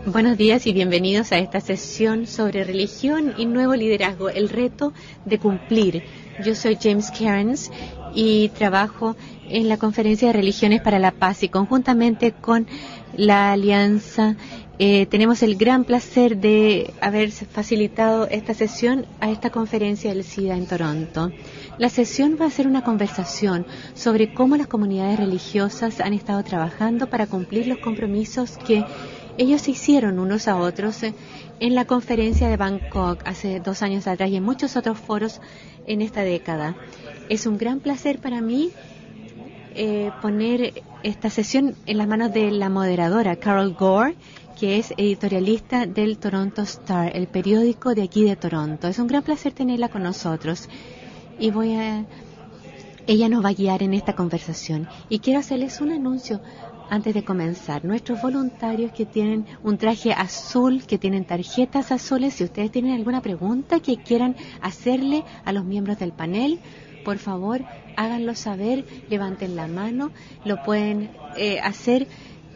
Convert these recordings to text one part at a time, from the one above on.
Buenos días y bienvenidos a esta sesión sobre religión y nuevo liderazgo, el reto de cumplir. Yo soy James Cairns y trabajo en la Conferencia de Religiones para la Paz y conjuntamente con la Alianza tenemos el gran placer de haber facilitado esta sesión a esta conferencia del SIDA en Toronto. La sesión va a ser una conversación sobre cómo las comunidades religiosas han estado trabajando para cumplir los compromisos que ellos se hicieron unos a otros en la conferencia de Bangkok hace 2 años atrás y en muchos otros foros en esta década. Es un gran placer para mí poner esta sesión en las manos de la moderadora Carol Gore, que es editorialista del Toronto Star, el periódico de aquí de Toronto. Es un gran placer tenerla con nosotros y ella nos va a guiar en esta conversación. Y quiero hacerles un anuncio antes de comenzar. Nuestros voluntarios que tienen un traje azul, que tienen tarjetas azules, si ustedes tienen alguna pregunta que quieran hacerle a los miembros del panel, por favor, háganlo saber, levanten la mano, lo pueden hacer.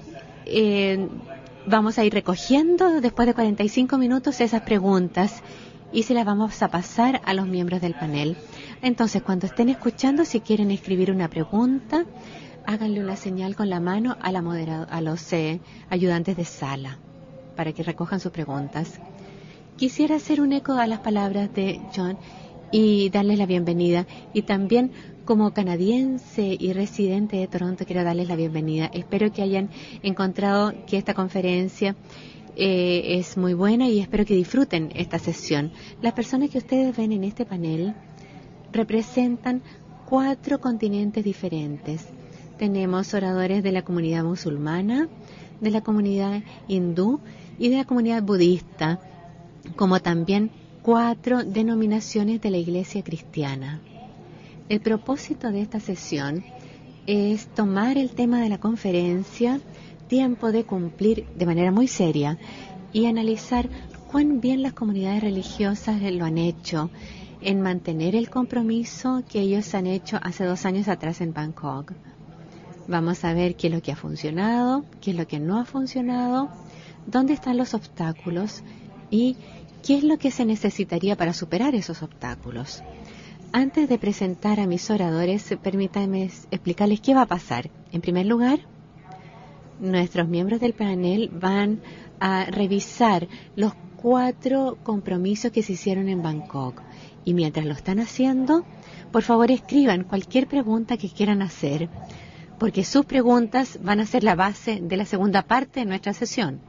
Vamos a ir recogiendo después de 45 minutos esas preguntas y se las vamos a pasar a los miembros del panel. Entonces, cuando estén escuchando, si quieren escribir una pregunta, háganle una señal con la mano a los ayudantes de sala para que recojan sus preguntas. Quisiera hacer un eco a las palabras de John y darles la bienvenida. Y también, como canadiense y residente de Toronto, quiero darles la bienvenida. Espero que hayan encontrado que esta conferencia es muy buena y espero que disfruten esta sesión. Las personas que ustedes ven en este panel representan 4 continentes diferentes. Tenemos oradores de la comunidad musulmana, de la comunidad hindú y de la comunidad budista, como también 4 denominaciones de la Iglesia cristiana. El propósito de esta sesión es tomar el tema de la conferencia, tiempo de cumplir, de manera muy seria, y analizar cuán bien las comunidades religiosas lo han hecho en mantener el compromiso que ellos han hecho hace 2 años atrás en Bangkok. Vamos a ver qué es lo que ha funcionado, qué es lo que no ha funcionado, dónde están los obstáculos y qué es lo que se necesitaría para superar esos obstáculos. Antes de presentar a mis oradores, permítanme explicarles qué va a pasar. En primer lugar, nuestros miembros del panel van a revisar los 4 compromisos que se hicieron en Bangkok. Y mientras lo están haciendo, por favor escriban cualquier pregunta que quieran hacer, porque sus preguntas van a ser la base de la segunda parte de nuestra sesión.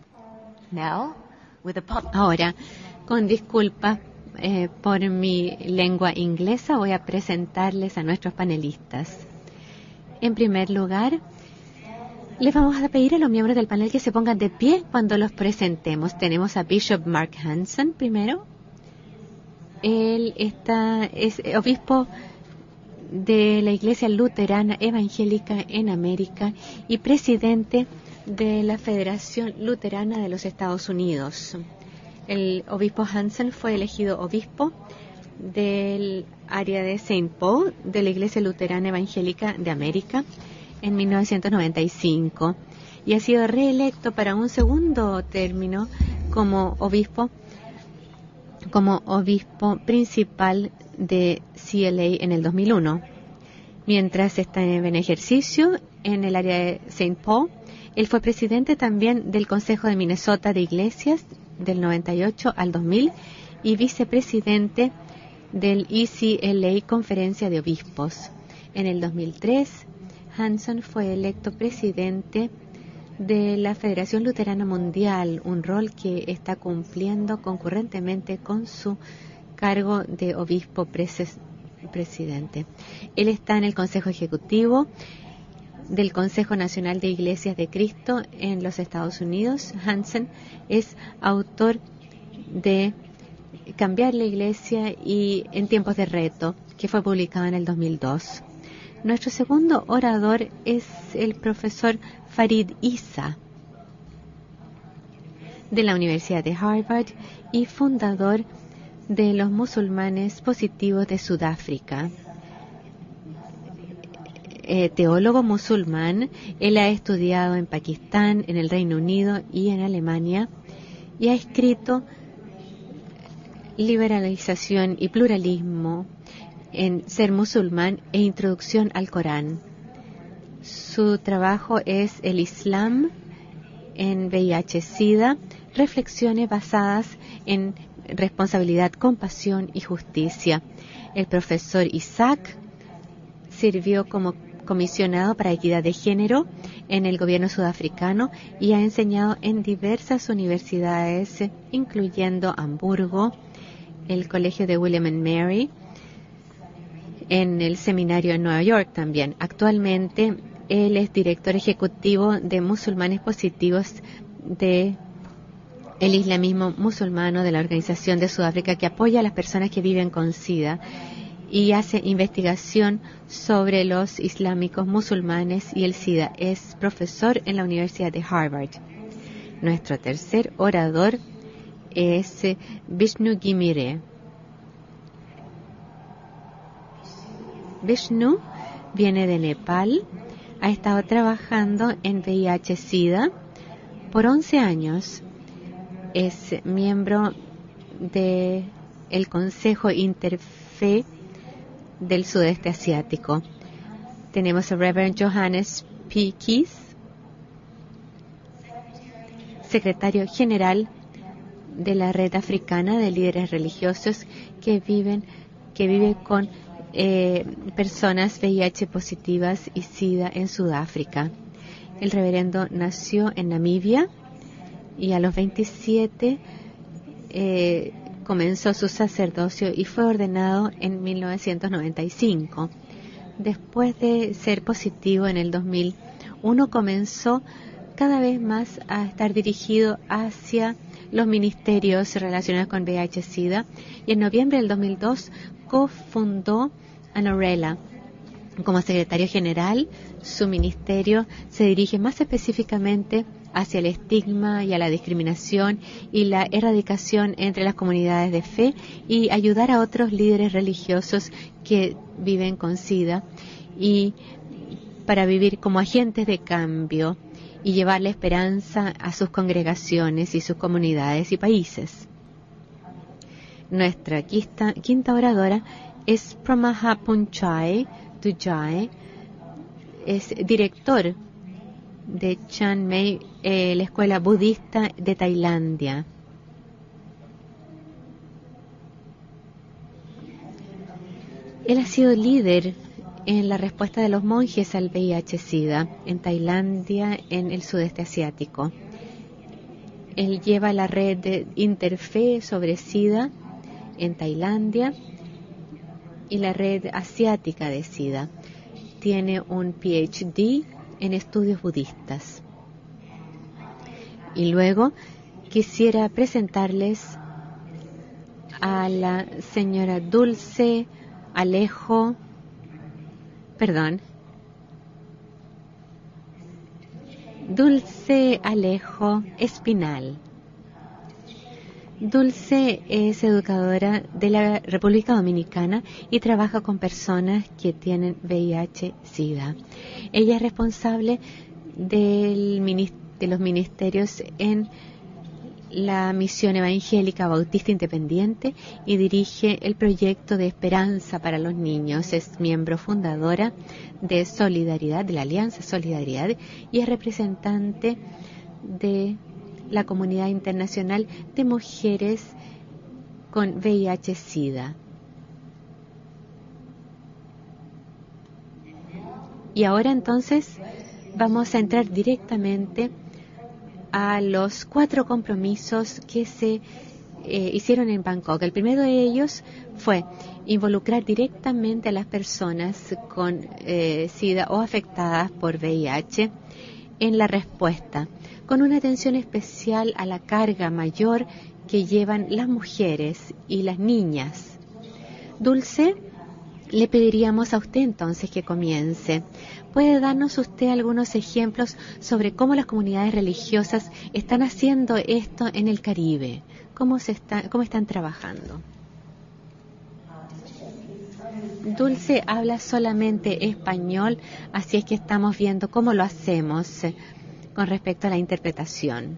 Ahora, con disculpas por mi lengua inglesa, voy a presentarles a nuestros panelistas. En primer lugar, les vamos a pedir a los miembros del panel que se pongan de pie cuando los presentemos. Tenemos a Bishop Mark Hansen primero. Él es obispo de la Iglesia Luterana Evangélica en América y presidente de la Federación Luterana de los Estados Unidos. El obispo Hansen fue elegido obispo del área de St. Paul de la Iglesia Luterana Evangélica de América en 1995 y ha sido reelecto para un segundo término como obispo principal de CLA en el 2001. Mientras está en ejercicio en el área de St. Paul, él fue presidente también del Consejo de Minnesota de Iglesias del 98 al 2000 y vicepresidente del ECLA Conferencia de Obispos. En el 2003, Hansen fue electo presidente de la Federación Luterana Mundial, un rol que está cumpliendo concurrentemente con su cargo de obispo presidente. Él está en el Consejo Ejecutivo del Consejo Nacional de Iglesias de Cristo en los Estados Unidos. Hansen es autor de Cambiar la Iglesia y en tiempos de reto, que fue publicado en el 2002. Nuestro segundo orador es el profesor Farid Isa, de la Universidad de Harvard y fundador de los musulmanes positivos de Sudáfrica. teólogo musulmán. Él ha estudiado en Pakistán, en el Reino Unido y en Alemania, y ha escrito Liberalización y pluralismo en Ser musulmán e Introducción al Corán. Su trabajo es El Islam en VIH-Sida, reflexiones basadas en responsabilidad, compasión y justicia. El profesor Isaac sirvió como comisionado para equidad de género en el gobierno sudafricano y ha enseñado en diversas universidades, incluyendo Hamburgo, el Colegio de William and Mary, en el seminario en Nueva York también. Actualmente, él es director ejecutivo de Musulmanes Positivos de el islamismo musulmano de la Organización de Sudáfrica, que apoya a las personas que viven con SIDA y hace investigación sobre los islámicos musulmanes y el SIDA. Es profesor en la Universidad de Harvard. Nuestro tercer orador es Vishnu Gimire. Vishnu viene de Nepal, ha estado trabajando en VIH-Sida por 11 años. Es miembro del Consejo Interfe del Sudeste Asiático. Tenemos a Reverend Johannes P. Keys, secretario general de la Red Africana de Líderes Religiosos que vive con personas VIH positivas y SIDA en Sudáfrica. El reverendo nació en Namibia y a los 27 comenzó su sacerdocio y fue ordenado en 1995. Después de ser positivo en el 2001, comenzó cada vez más a estar dirigido hacia los ministerios relacionados con VIH-Sida, y en noviembre del 2002 cofundó Anorela. Como secretario general, su ministerio se dirige más específicamente hacia el estigma y a la discriminación y la erradicación entre las comunidades de fe y ayudar a otros líderes religiosos que viven con SIDA y para vivir como agentes de cambio y llevar la esperanza a sus congregaciones y sus comunidades y países. Nuestra quinta oradora es Pramaha Punchai Dujai, es director de Chiang Mai, la escuela budista de Tailandia. Él ha sido líder en la respuesta de los monjes al VIH-Sida en Tailandia, en el sudeste asiático. Él lleva la red de Interfe sobre SIDA en Tailandia y la red asiática de SIDA. Tiene un PhD en estudios budistas. Y luego quisiera presentarles a la señora Dulce Alejo Espinal. Dulce es educadora de la República Dominicana y trabaja con personas que tienen VIH-Sida. Ella es responsable de los ministerios en la Misión Evangélica Bautista Independiente y dirige el proyecto de Esperanza para los Niños. Es miembro fundadora de Solidaridad, de la Alianza Solidaridad, y es representante de la comunidad internacional de mujeres con VIH-Sida. Y ahora entonces vamos a entrar directamente a los 4 compromisos que se hicieron en Bangkok. El primero de ellos fue involucrar directamente a las personas con SIDA o afectadas por VIH en la respuesta, con una atención especial a la carga mayor que llevan las mujeres y las niñas. Dulce, le pediríamos a usted entonces que comience. ¿Puede darnos usted algunos ejemplos sobre cómo las comunidades religiosas están haciendo esto en el Caribe? ¿Cómo están trabajando? Dulce habla solamente español, así es que estamos viendo cómo lo hacemos con respecto a la interpretación.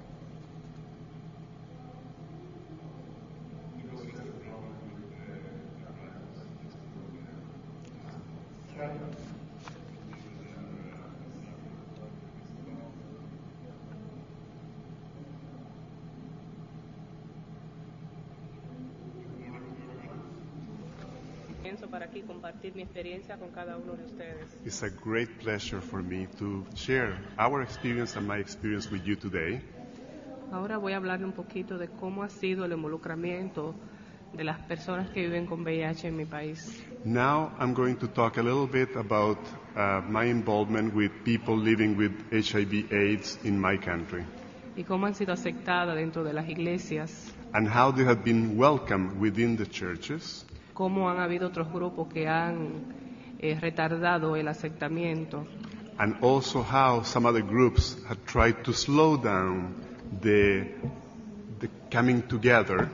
Para aquí compartir mi experiencia con cada uno de ustedes. It's a great pleasure for me to share our experience and my experience with you today. Ahora voy a hablarle un poquito de cómo ha sido el involucramiento de las personas que viven con VIH en mi país. Now I'm going to talk a little bit about my involvement with people living with HIV/AIDS in my country. Y cómo han sido aceptadas dentro de las iglesias. And how they have been welcomed within the churches. Cómo han habido otros grupos que han retardado el aceptamiento. And also how some other groups have tried to slow down the coming together.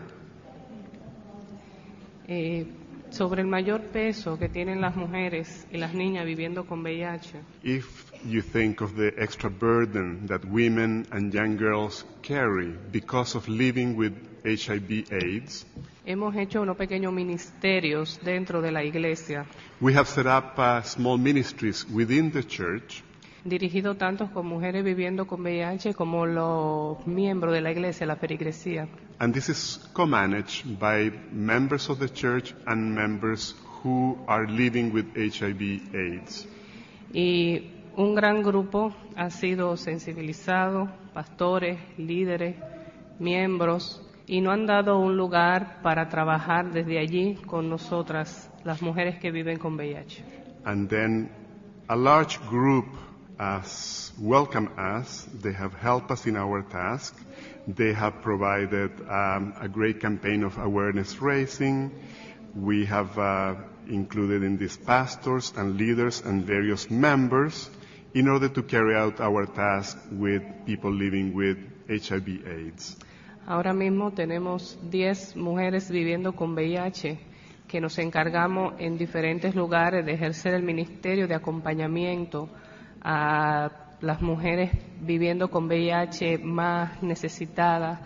Sobre el mayor peso que tienen las mujeres y las niñas viviendo con VIH. If you think of the extra burden that women and young girls carry because of living with HIV/AIDS, hemos hecho unos pequeños ministerios dentro de la iglesia. We have set up small ministries within the church, dirigido tanto con mujeres viviendo con VIH como los miembros de la iglesia, la feligresía. And this is co-managed by members of the church and members who are living with HIV/AIDS. Y un gran grupo ha sido sensibilizado, pastores, líderes, miembros, y nos han dado un lugar para trabajar desde allí con nosotras, las mujeres que viven con VIH. And then a large group has welcomed us. They have helped us in our task. They have provided a great campaign of awareness raising. We have included in this pastors and leaders and various members in order to carry out our task with people living with HIV/AIDS. Ahora mismo tenemos 10 mujeres viviendo con VIH que nos encargamos en diferentes lugares de ejercer el ministerio de acompañamiento a las mujeres viviendo con VIH más necesitadas.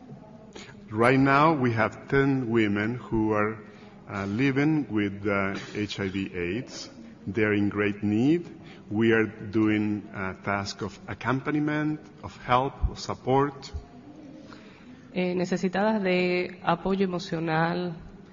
Right now we have 10 women who are living with HIV/AIDS. They're in great need. We are doing a task of accompaniment, of help, of support. Necesitadas de apoyo emocional,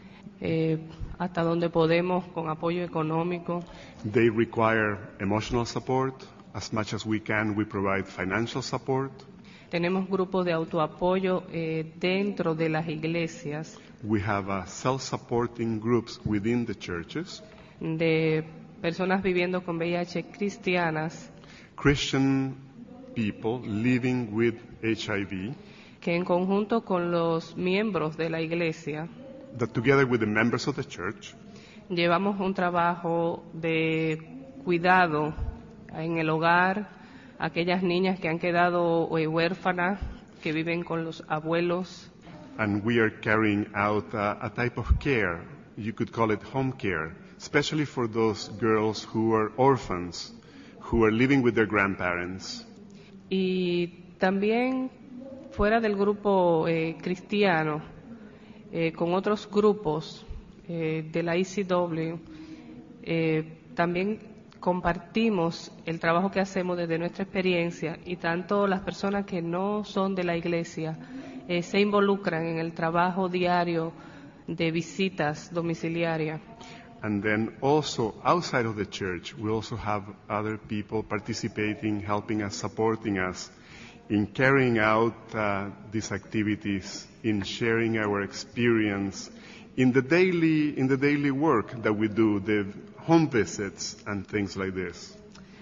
hasta donde podemos, con apoyo económico. They require emotional support. As much as we can, we provide financial support. Tenemos grupos de autoapoyo dentro de las iglesias. We have self-supporting groups within the churches. De personas viviendo con VIH cristianas. Christian people living with HIV. Que en conjunto con los miembros de la iglesia. That together with the members of the church. Llevamos un trabajo de cuidado en el hogar, aquellas niñas que han quedado huérfanas, que viven con los abuelos. And we are carrying out a type of care, you could call it home care, especially for those girls who are orphans, who are living with their grandparents. Y también fuera del grupo cristiano, con otros grupos de la ECW, también compartimos el trabajo que hacemos desde nuestra experiencia, y tanto las personas que no son de la iglesia se involucran en el trabajo diario de visitas domiciliarias. And then also outside of the church, we also have other people participating, helping us, supporting us in carrying out these activities, in sharing our experience, in the daily work that we do, the home visits and things like this.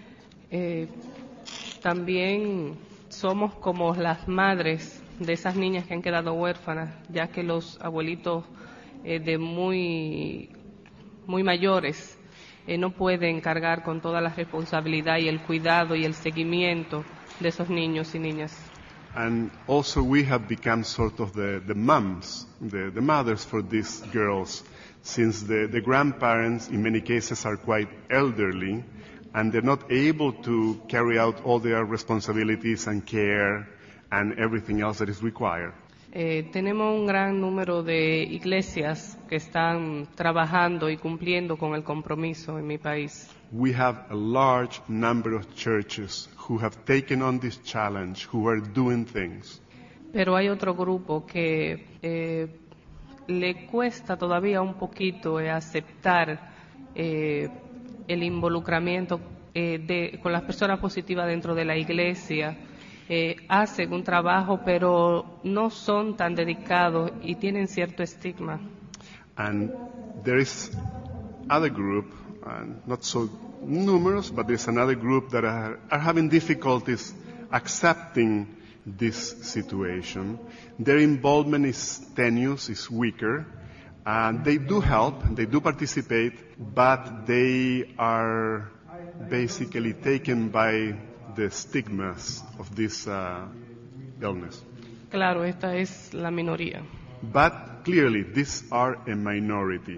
También somos como las madres de esas niñas que han quedado huérfanas, ya que los abuelitos de muy mayores no pueden cargar con toda la responsabilidad y el cuidado y el seguimiento de esos niños y niñas. And also we have become sort of the moms, the mothers for these girls, since the grandparents in many cases are quite elderly and they're not able to carry out all their responsibilities and care and everything else that is required. Tenemos un gran número de iglesias que están trabajando y cumpliendo con el compromiso en mi país. We have a large number of churches who have taken on this challenge, who are doing things. Pero hay otro grupo que le cuesta todavía un poquito aceptar el involucramiento con las personas positivas dentro de la iglesia. Hacen un trabajo, pero no son tan dedicados y tienen cierto estigma. And there is other group, not so numerous, but there's another group that are having difficulties accepting this situation. Their involvement is tenuous, is weaker. They do help, they do participate, but they are basically taken by the stigmas of this illness. Claro, esta es la minoría. But clearly, these are a minority.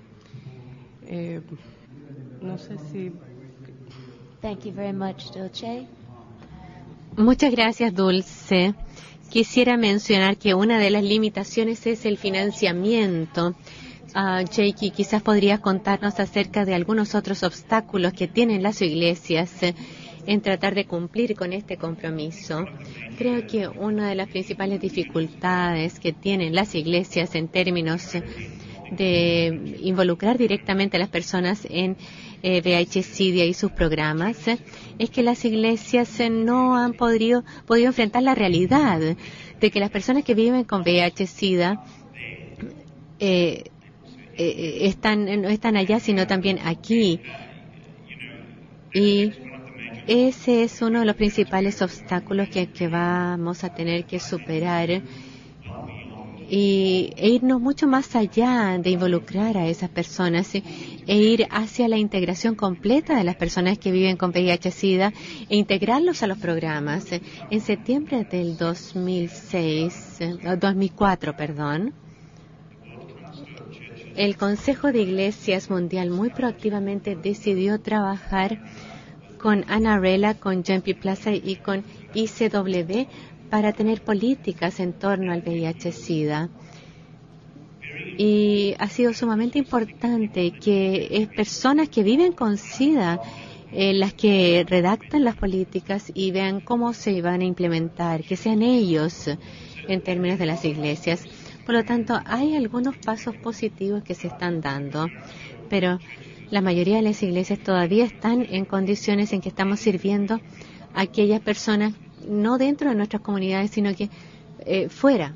No sé si... Thank you very much, Dulce. Muchas gracias, Dulce. Quisiera mencionar que una de las limitaciones es el financiamiento. Jakey, quizás podrías contarnos acerca de algunos otros obstáculos que tienen las iglesias en tratar de cumplir con este compromiso. Creo que una de las principales dificultades que tienen las iglesias en términos de involucrar directamente a las personas en VIH-Sida y sus programas es que las iglesias no han podido enfrentar la realidad de que las personas que viven con VIH-Sida no están allá, sino también aquí. Y ese es uno de los principales obstáculos que vamos a tener que superar e irnos mucho más allá de involucrar a esas personas e ir hacia la integración completa de las personas que viven con VIH-Sida e integrarlos a los programas. En septiembre del 2004, el Consejo de Iglesias Mundial muy proactivamente decidió trabajar con Anarela, con Jumpy Plaza y con ICW para tener políticas en torno al VIH-Sida. Y ha sido sumamente importante que personas que viven con SIDA las que redactan las políticas y vean cómo se van a implementar, que sean ellos en términos de las iglesias. Por lo tanto, hay algunos pasos positivos que se están dando, pero la mayoría de las iglesias todavía están en condiciones en que estamos sirviendo a aquellas personas no dentro de nuestras comunidades, sino que fuera.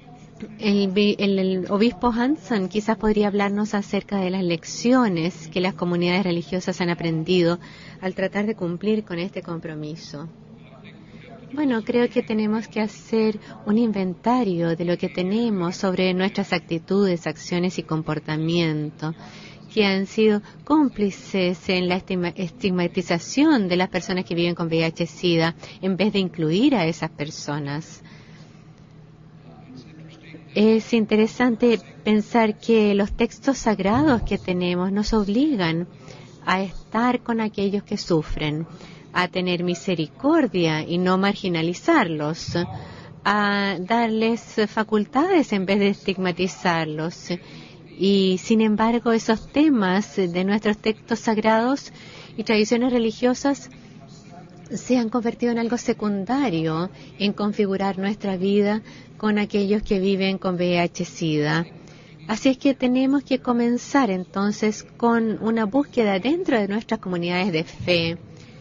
El obispo Hanson quizás podría hablarnos acerca de las lecciones que las comunidades religiosas han aprendido al tratar de cumplir con este compromiso. Bueno, creo que tenemos que hacer un inventario de lo que tenemos sobre nuestras actitudes, acciones y comportamiento que han sido cómplices en la estigmatización de las personas que viven con VIH-Sida en vez de incluir a esas personas. Es interesante pensar que los textos sagrados que tenemos nos obligan a estar con aquellos que sufren, a tener misericordia y no marginalizarlos, a darles facultades en vez de estigmatizarlos. Y sin embargo, esos temas de nuestros textos sagrados y tradiciones religiosas se han convertido en algo secundario en configurar nuestra vida con aquellos que viven con VIH-Sida. Así es que tenemos que comenzar entonces con una búsqueda dentro de nuestras comunidades de fe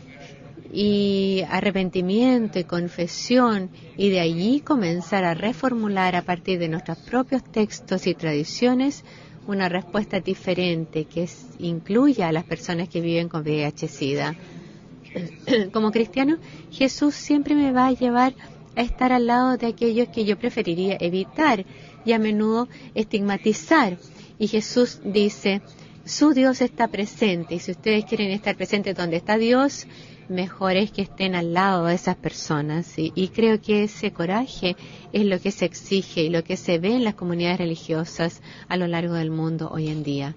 y arrepentimiento y confesión, y de allí comenzar a reformular a partir de nuestros propios textos y tradiciones una respuesta diferente que incluya a las personas que viven con VIH-Sida. Como cristiano, Jesús siempre me va a llevar a estar al lado de aquellos que yo preferiría evitar y a menudo estigmatizar. Y Jesús dice, su Dios está presente, y si ustedes quieren estar presentes donde está Dios, mejor es que estén al lado de esas personas. Y creo que ese coraje es lo que se exige y lo que se ve en las comunidades religiosas a lo largo del mundo hoy en día.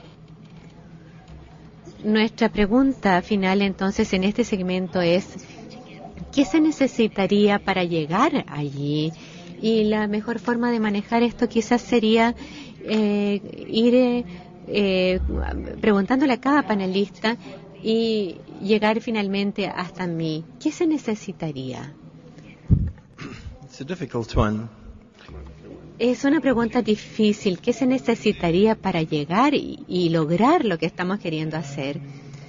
Nuestra pregunta final entonces en este segmento es: ¿qué se necesitaría para llegar allí? Y la mejor forma de manejar esto quizás sería ir preguntándole a cada panelista y llegar finalmente hasta mí. ¿Qué se necesitaría? It's a difficult one. Es una pregunta difícil. ¿Qué se necesitaría para llegar y lograr lo que estamos queriendo hacer?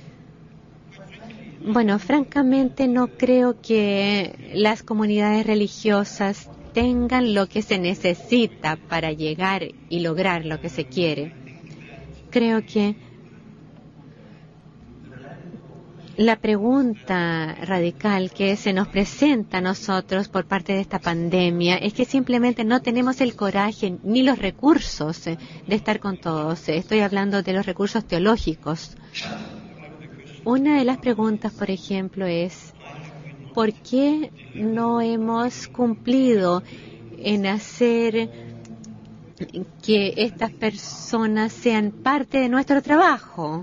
Bueno, francamente no creo que las comunidades religiosas tengan lo que se necesita para llegar y lograr lo que se quiere. Creo que la pregunta radical que se nos presenta a nosotros por parte de esta pandemia es que simplemente no tenemos el coraje ni los recursos de estar con todos. Estoy hablando de los recursos teológicos. Una de las preguntas, por ejemplo, es: ¿por qué no hemos cumplido en hacer que estas personas sean parte de nuestro trabajo?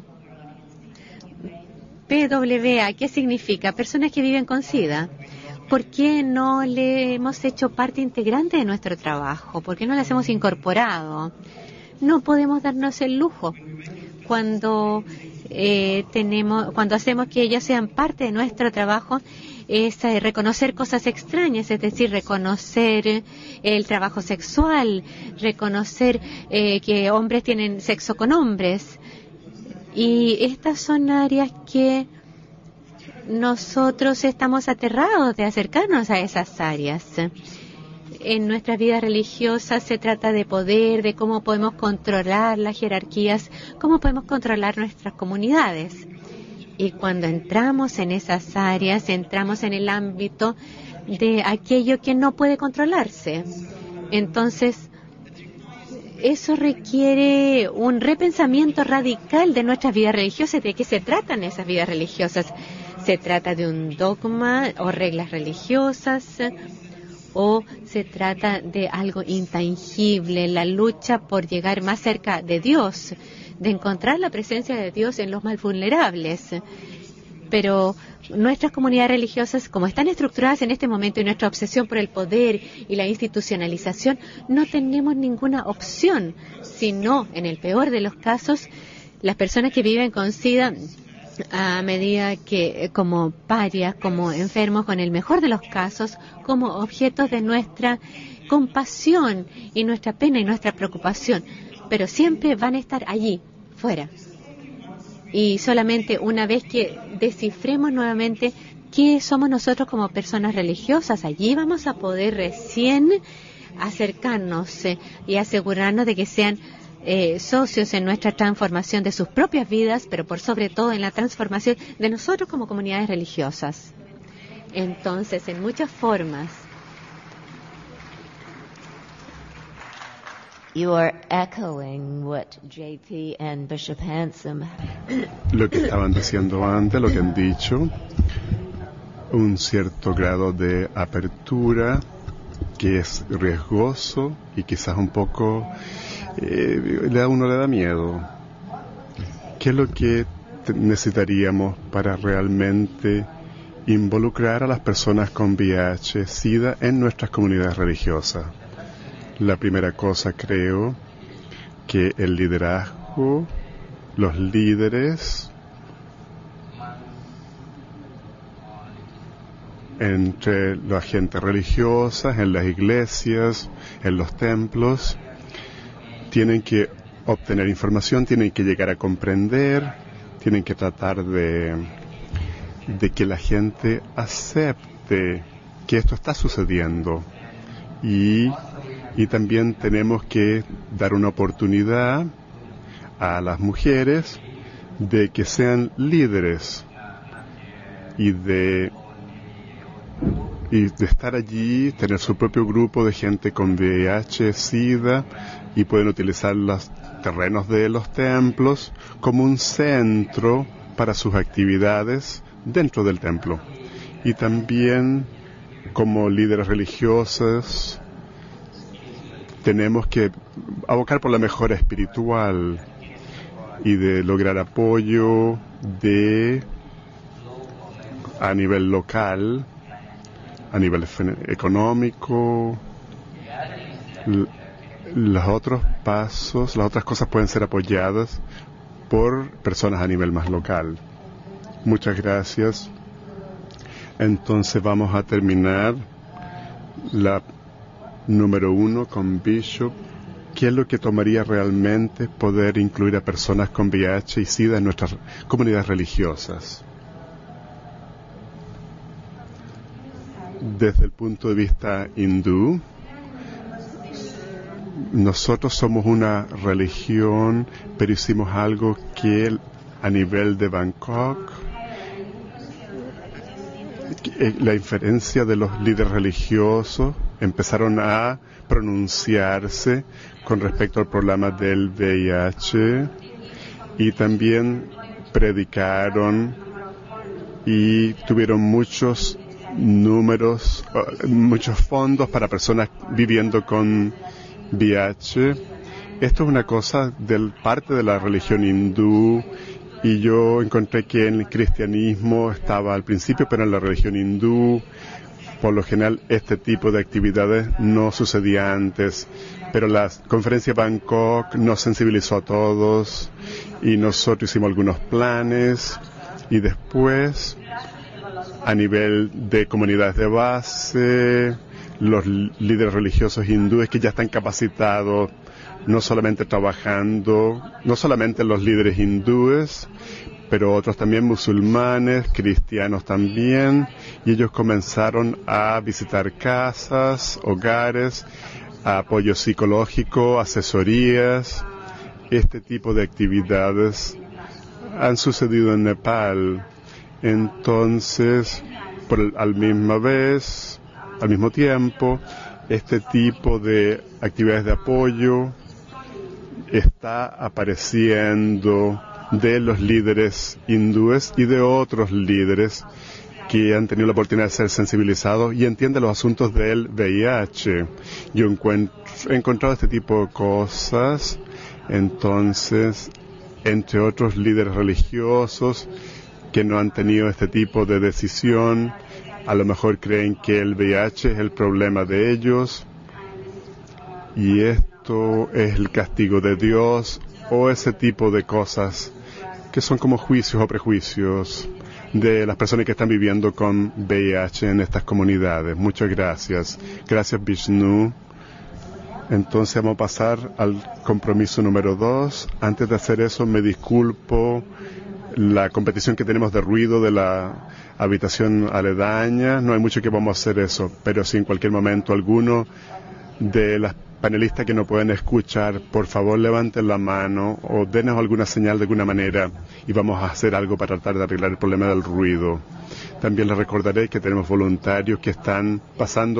PWA, ¿qué significa? Personas que viven con SIDA. ¿Por qué no le hemos hecho parte integrante de nuestro trabajo? ¿Por qué no las hemos incorporado? No podemos darnos el lujo cuando hacemos que ellos sean parte de nuestro trabajo, es reconocer cosas extrañas, es decir, reconocer el trabajo sexual, reconocer que hombres tienen sexo con hombres. Y estas son áreas que nosotros estamos aterrados de acercarnos a esas áreas. En nuestras vidas religiosas se trata de poder, de cómo podemos controlar las jerarquías, cómo podemos controlar nuestras comunidades. Y cuando entramos en esas áreas, entramos en el ámbito de aquello que no puede controlarse. Entonces, eso requiere un repensamiento radical de nuestras vidas religiosas. ¿De qué se tratan esas vidas religiosas? ¿Se trata de un dogma o reglas religiosas? ¿O se trata de algo intangible, la lucha por llegar más cerca de Dios, de encontrar la presencia de Dios en los más vulnerables? Pero nuestras comunidades religiosas, como están estructuradas en este momento, y nuestra obsesión por el poder y la institucionalización, no tenemos ninguna opción, sino, en el peor de los casos, las personas que viven con SIDA, a medida que como parias, como enfermos, con el mejor de los casos, como objetos de nuestra compasión y nuestra pena y nuestra preocupación, pero siempre van a estar allí, fuera. Y solamente una vez que descifremos nuevamente qué somos nosotros como personas religiosas, allí vamos a poder recién acercarnos y asegurarnos de que sean socios en nuestra transformación de sus propias vidas, pero por sobre todo en la transformación de nosotros como comunidades religiosas. Entonces, en muchas formas, You are echoing what JP and Bishop Hanson. Lo que estaban diciendo antes, lo que han dicho, un cierto grado de apertura que es riesgoso y quizás un poco uno le da miedo. ¿Qué es lo que necesitaríamos para realmente involucrar a las personas con VIH, SIDA en nuestras comunidades religiosas? La primera cosa, creo que el liderazgo, los líderes entre la gente religiosa, en las iglesias, en los templos, tienen que obtener información, tienen que llegar a comprender, tienen que tratar de que la gente acepte que esto está sucediendo. Y también tenemos que dar una oportunidad a las mujeres de que sean líderes y de estar allí, tener su propio grupo de gente con VIH, SIDA, y pueden utilizar los terrenos de los templos como un centro para sus actividades dentro del templo. Y también, como líderes religiosos, tenemos que abocar por la mejora espiritual y de lograr apoyo a nivel local, a nivel económico. Los otros pasos, las otras cosas pueden ser apoyadas por personas a nivel más local. Muchas gracias. Entonces vamos a terminar la número 1 con Bishop. ¿Qué es lo que tomaría realmente poder incluir a personas con VIH y SIDA en nuestras comunidades religiosas? Desde el punto de vista hindú, nosotros somos una religión, pero hicimos algo que a nivel de Bangkok, la inferencia de los líderes religiosos empezaron a pronunciarse con respecto al problema del VIH y también predicaron y tuvieron muchos fondos para personas viviendo con VIH. Esto es una cosa del parte de la religión hindú y yo encontré que en el cristianismo estaba al principio, pero en la religión hindú por lo general este tipo de actividades no sucedía antes, pero la conferencia de Bangkok nos sensibilizó a todos y nosotros hicimos algunos planes y después a nivel de comunidades de base, los líderes religiosos hindúes que ya están capacitados, no solamente trabajando, no solamente los líderes hindúes, pero otros también musulmanes, cristianos también, y ellos comenzaron a visitar casas, hogares, apoyo psicológico, asesorías. Este tipo de actividades han sucedido en Nepal. Entonces, al mismo tiempo, este tipo de actividades de apoyo está apareciendo de los líderes hindúes y de otros líderes que han tenido la oportunidad de ser sensibilizados y entienden los asuntos del VIH. Yo he encontrado este tipo de cosas, entonces, entre otros líderes religiosos que no han tenido este tipo de decisión, a lo mejor creen que el VIH es el problema de ellos y esto es el castigo de Dios o ese tipo de cosas que son como juicios o prejuicios de las personas que están viviendo con VIH en estas comunidades. Muchas gracias. Gracias, Vishnu. Entonces vamos a pasar al compromiso número 2. Antes de hacer eso, me disculpo la competición que tenemos de ruido de la habitación aledaña. No hay mucho que vamos a hacer eso, pero si en cualquier momento alguno de las panelistas que no pueden escuchar, por favor levanten la mano o denos alguna señal de alguna manera y vamos a hacer algo para tratar de arreglar el problema del ruido. También les recordaré que tenemos voluntarios que están pasando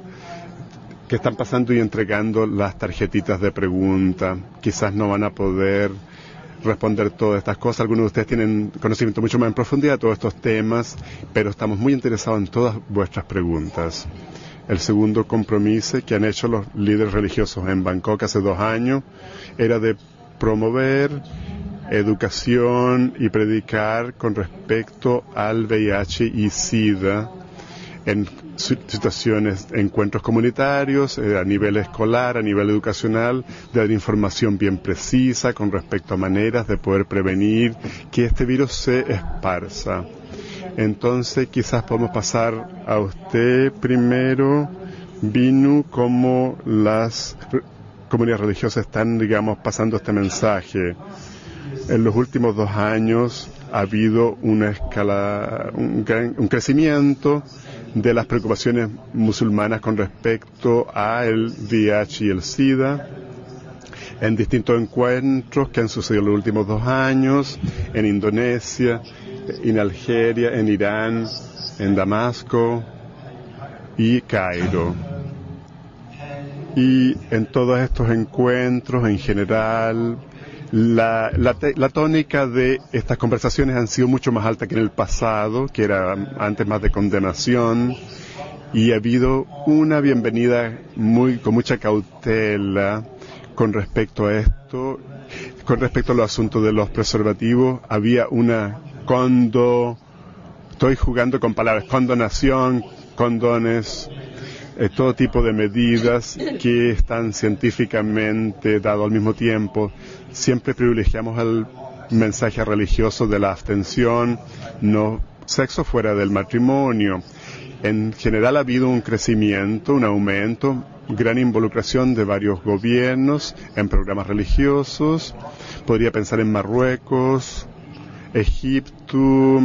y entregando las tarjetitas de pregunta. Quizás no van a poder responder todas estas cosas. Algunos de ustedes tienen conocimiento mucho más en profundidad de todos estos temas, pero estamos muy interesados en todas vuestras preguntas. El segundo compromiso que han hecho los líderes religiosos en Bangkok hace 2 años era de promover educación y predicar con respecto al VIH y SIDA en situaciones, encuentros comunitarios, a nivel escolar, a nivel educacional, de dar información bien precisa con respecto a maneras de poder prevenir que este virus se esparza. Entonces quizás podemos pasar a usted primero, Vinu, cómo las comunidades religiosas están, pasando este mensaje. En los últimos 2 años ha habido un crecimiento de las preocupaciones musulmanas con respecto a el VIH y el SIDA en distintos encuentros que han sucedido en los últimos 2 años, en Indonesia, en Algeria, en Irán, en Damasco y Cairo. Y en todos estos encuentros, en general, La tónica de estas conversaciones han sido mucho más alta que en el pasado, que era antes más de condenación, y ha habido una bienvenida con mucha cautela con respecto a esto. Con respecto a los asuntos de los preservativos, había estoy jugando con palabras, condonación, condones, todo tipo de medidas que están científicamente dadas al mismo tiempo. Siempre privilegiamos el mensaje religioso de la abstención, no sexo fuera del matrimonio. En general ha habido un crecimiento, un aumento, gran involucración de varios gobiernos en programas religiosos. Podría pensar en Marruecos, Egipto,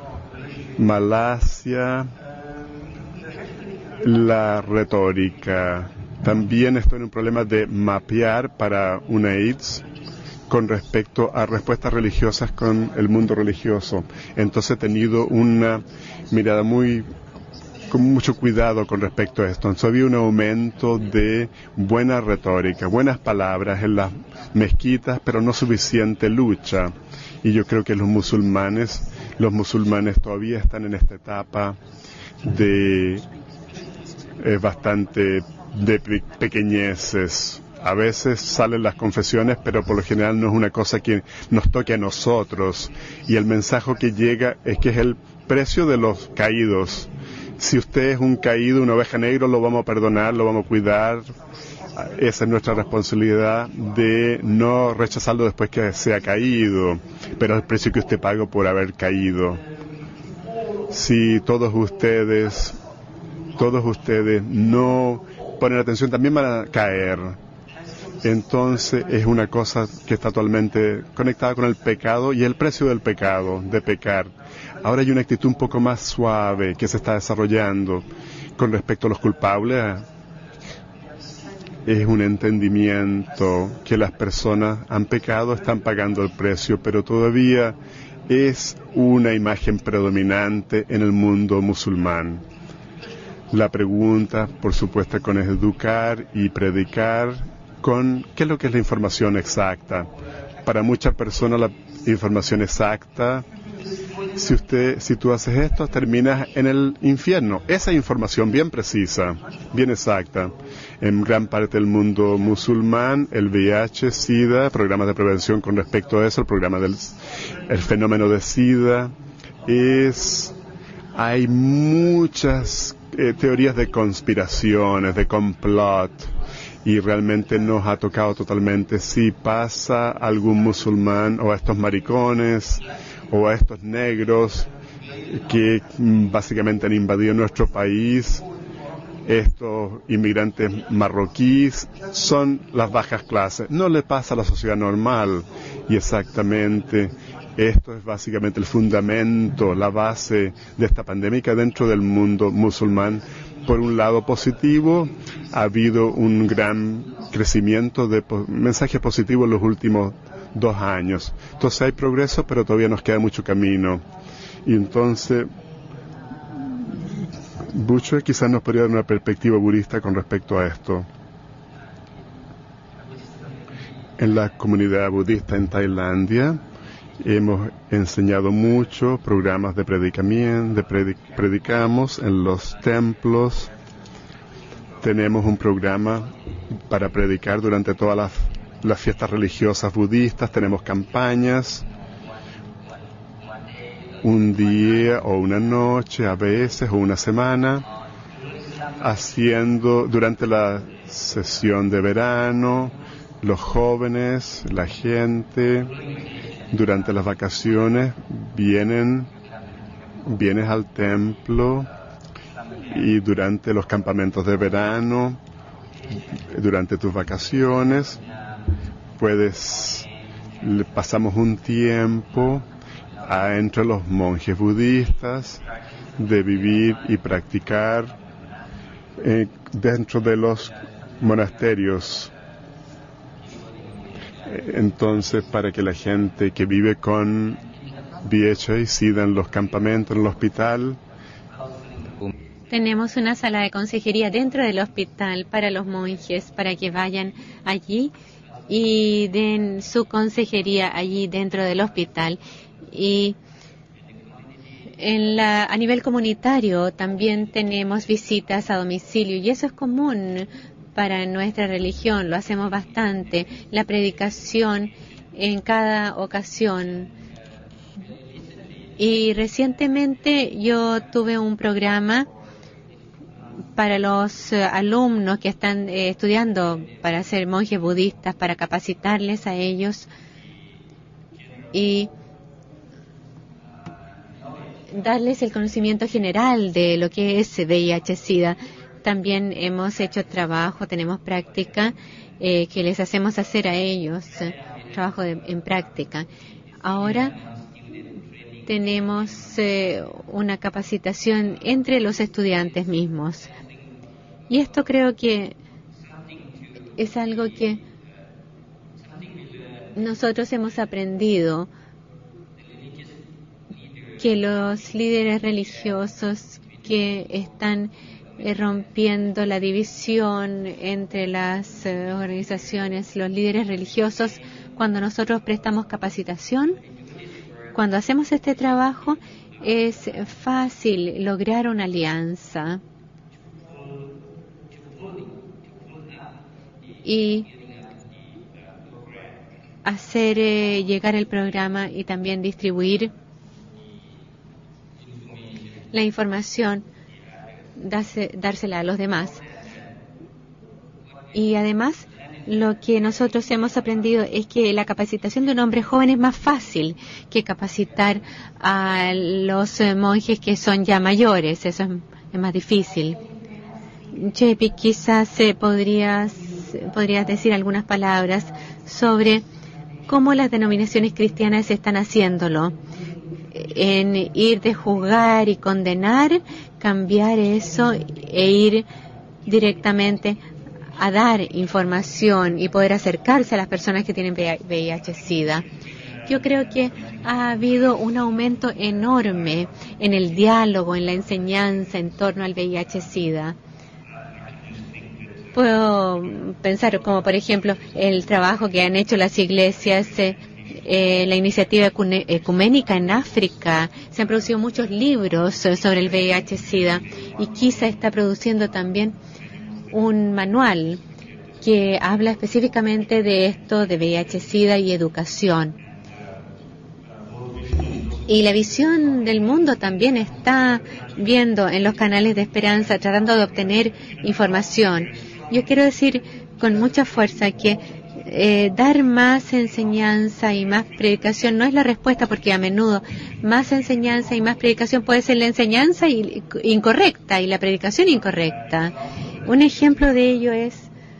Malasia. La retórica. También estoy en un problema de mapear para UNAIDS con respecto a respuestas religiosas con el mundo religioso. Entonces he tenido una mirada con mucho cuidado con respecto a esto. Entonces había un aumento de buena retórica, buenas palabras en las mezquitas, pero no suficiente lucha. Y yo creo que los musulmanes todavía están en esta etapa de bastante de pequeñeces. A veces salen las confesiones, pero por lo general no es una cosa que nos toque a nosotros. Y el mensaje que llega es que es el precio de los caídos. Si usted es un caído, una oveja negra, lo vamos a perdonar, lo vamos a cuidar. Esa es nuestra responsabilidad de no rechazarlo después que se ha caído, pero es el precio que usted paga por haber caído. Si todos ustedes no ponen atención, también van a caer. Entonces es una cosa que está totalmente conectada con el pecado y el precio del pecado, de pecar. Ahora hay una actitud un poco más suave que se está desarrollando con respecto a los culpables. Es un entendimiento que las personas han pecado, están pagando el precio, pero todavía es una imagen predominante en el mundo musulmán. La pregunta, por supuesto, con es educar y predicar con qué es lo que es la información exacta. Para muchas personas la información exacta, si tú haces esto, terminas en el infierno. Esa información bien precisa, bien exacta. En gran parte del mundo musulmán, el VIH, SIDA, programas de prevención con respecto a eso, el fenómeno de SIDA, hay muchas teorías de conspiraciones, de complot, y realmente nos ha tocado totalmente. Si pasa a algún musulmán o a estos maricones o a estos negros que básicamente han invadido nuestro país, estos inmigrantes marroquíes son las bajas clases, no le pasa a la sociedad normal. Y exactamente esto es básicamente el fundamento, la base de esta pandemia dentro del mundo musulmán. Por un lado positivo, ha habido un gran crecimiento de mensajes positivos en los últimos 2 años. Entonces hay progreso, pero todavía nos queda mucho camino. Y entonces Butcher quizás nos podría dar una perspectiva budista con respecto a esto. En la comunidad budista en Tailandia hemos enseñado mucho, programas de predicamiento, predicamos en los templos. Tenemos un programa para predicar durante todas las fiestas religiosas budistas. Tenemos campañas, un día o una noche a veces, o una semana, haciendo durante la sesión de verano, los jóvenes, la gente, durante las vacaciones vienes al templo, y durante los campamentos de verano, durante tus vacaciones, pasamos un tiempo entre los monjes budistas de vivir y practicar dentro de los monasterios. Entonces, para que la gente que vive con VIH y SIDA en los campamentos, en el hospital. Tenemos una sala de consejería dentro del hospital para los monjes, para que vayan allí y den su consejería allí dentro del hospital. Y a nivel comunitario también tenemos visitas a domicilio, y eso es común para nuestra religión, lo hacemos bastante. La predicación en cada ocasión. Y recientemente yo tuve un programa para los alumnos que están estudiando para ser monjes budistas, para capacitarles a ellos y darles el conocimiento general de lo que es VIH-Sida. También hemos hecho trabajo, tenemos práctica que les hacemos hacer a ellos, trabajo en práctica. Ahora tenemos una capacitación entre los estudiantes mismos. Y esto creo que es algo que nosotros hemos aprendido, que los líderes religiosos que están rompiendo la división entre las organizaciones, los líderes religiosos, cuando nosotros prestamos capacitación, cuando hacemos este trabajo, es fácil lograr una alianza y hacer llegar el programa y también distribuir la información, dársela a los demás. Y además, lo que nosotros hemos aprendido es que la capacitación de un hombre joven es más fácil que capacitar a los monjes que son ya mayores. Eso es más difícil. JP, quizás podrías decir algunas palabras sobre cómo las denominaciones cristianas están haciéndolo, en ir de juzgar y condenar, cambiar eso e ir directamente a dar información y poder acercarse a las personas que tienen VIH-Sida. Yo creo que ha habido un aumento enorme en el diálogo, en la enseñanza en torno al VIH-Sida. Puedo pensar como, por ejemplo, el trabajo que han hecho las iglesias, la iniciativa ecuménica en África. Se han producido muchos libros sobre el VIH-Sida y quizá está produciendo también un manual que habla específicamente de esto, de VIH-Sida y educación. Y la visión del mundo también está viendo en los canales de esperanza, tratando de obtener información. Yo quiero decir con mucha fuerza que dar más enseñanza y más predicación no es la respuesta, porque a menudo más enseñanza y más predicación puede ser la enseñanza incorrecta y la predicación incorrecta. Un ejemplo de ello es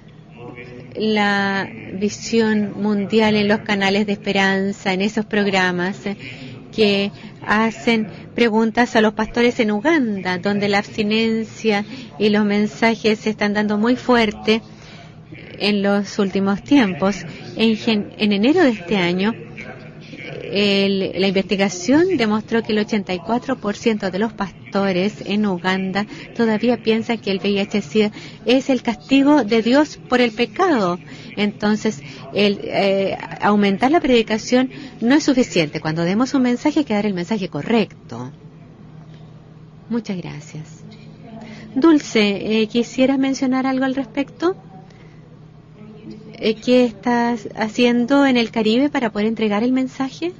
la visión mundial en los canales de esperanza, en esos programas que hacen preguntas a los pastores en Uganda, donde la abstinencia y los mensajes se están dando muy fuerte en los últimos tiempos. En enero de este año, la investigación demostró que el 84% de los pastores en Uganda todavía piensan que el VIH-Sida es el castigo de Dios por el pecado. Entonces, aumentar la predicación no es suficiente. Cuando demos un mensaje, hay que dar el mensaje correcto. Muchas gracias. Dulce, ¿quisieras mencionar algo al respecto? ¿Qué estás haciendo en el Caribe para poder entregar el mensaje?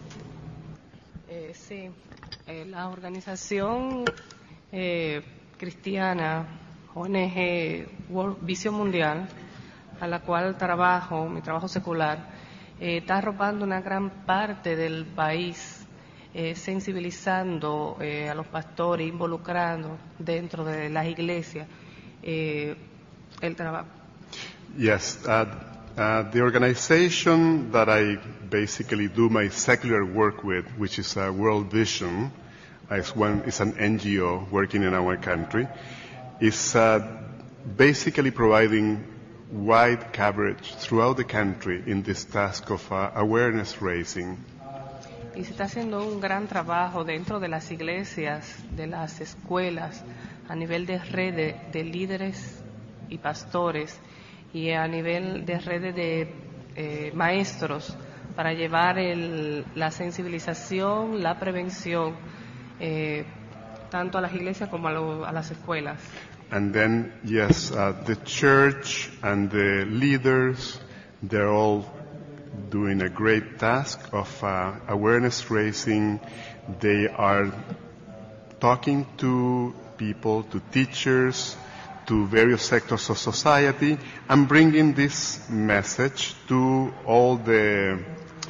Sí, la organización cristiana, ONG Visión Mundial, a la cual mi trabajo secular, está arropando una gran parte del país, sensibilizando a los pastores, involucrando dentro de las iglesias el trabajo. Yes, the organization that I basically do my secular work with, which is World Vision, is an NGO working in our country, is basically providing wide coverage throughout the country in this task of awareness raising. Y se está haciendo un gran trabajo dentro de las iglesias, de las escuelas, a nivel de redes de líderes y pastores, y a nivel de redes de maestros para llevar la sensibilización, la prevención, tanto a las iglesias como a las escuelas. And then, yes, the church and the leaders, they're all doing a great task of awareness raising. They are talking to people, to teachers, to various sectors of society, and bringing this message to all the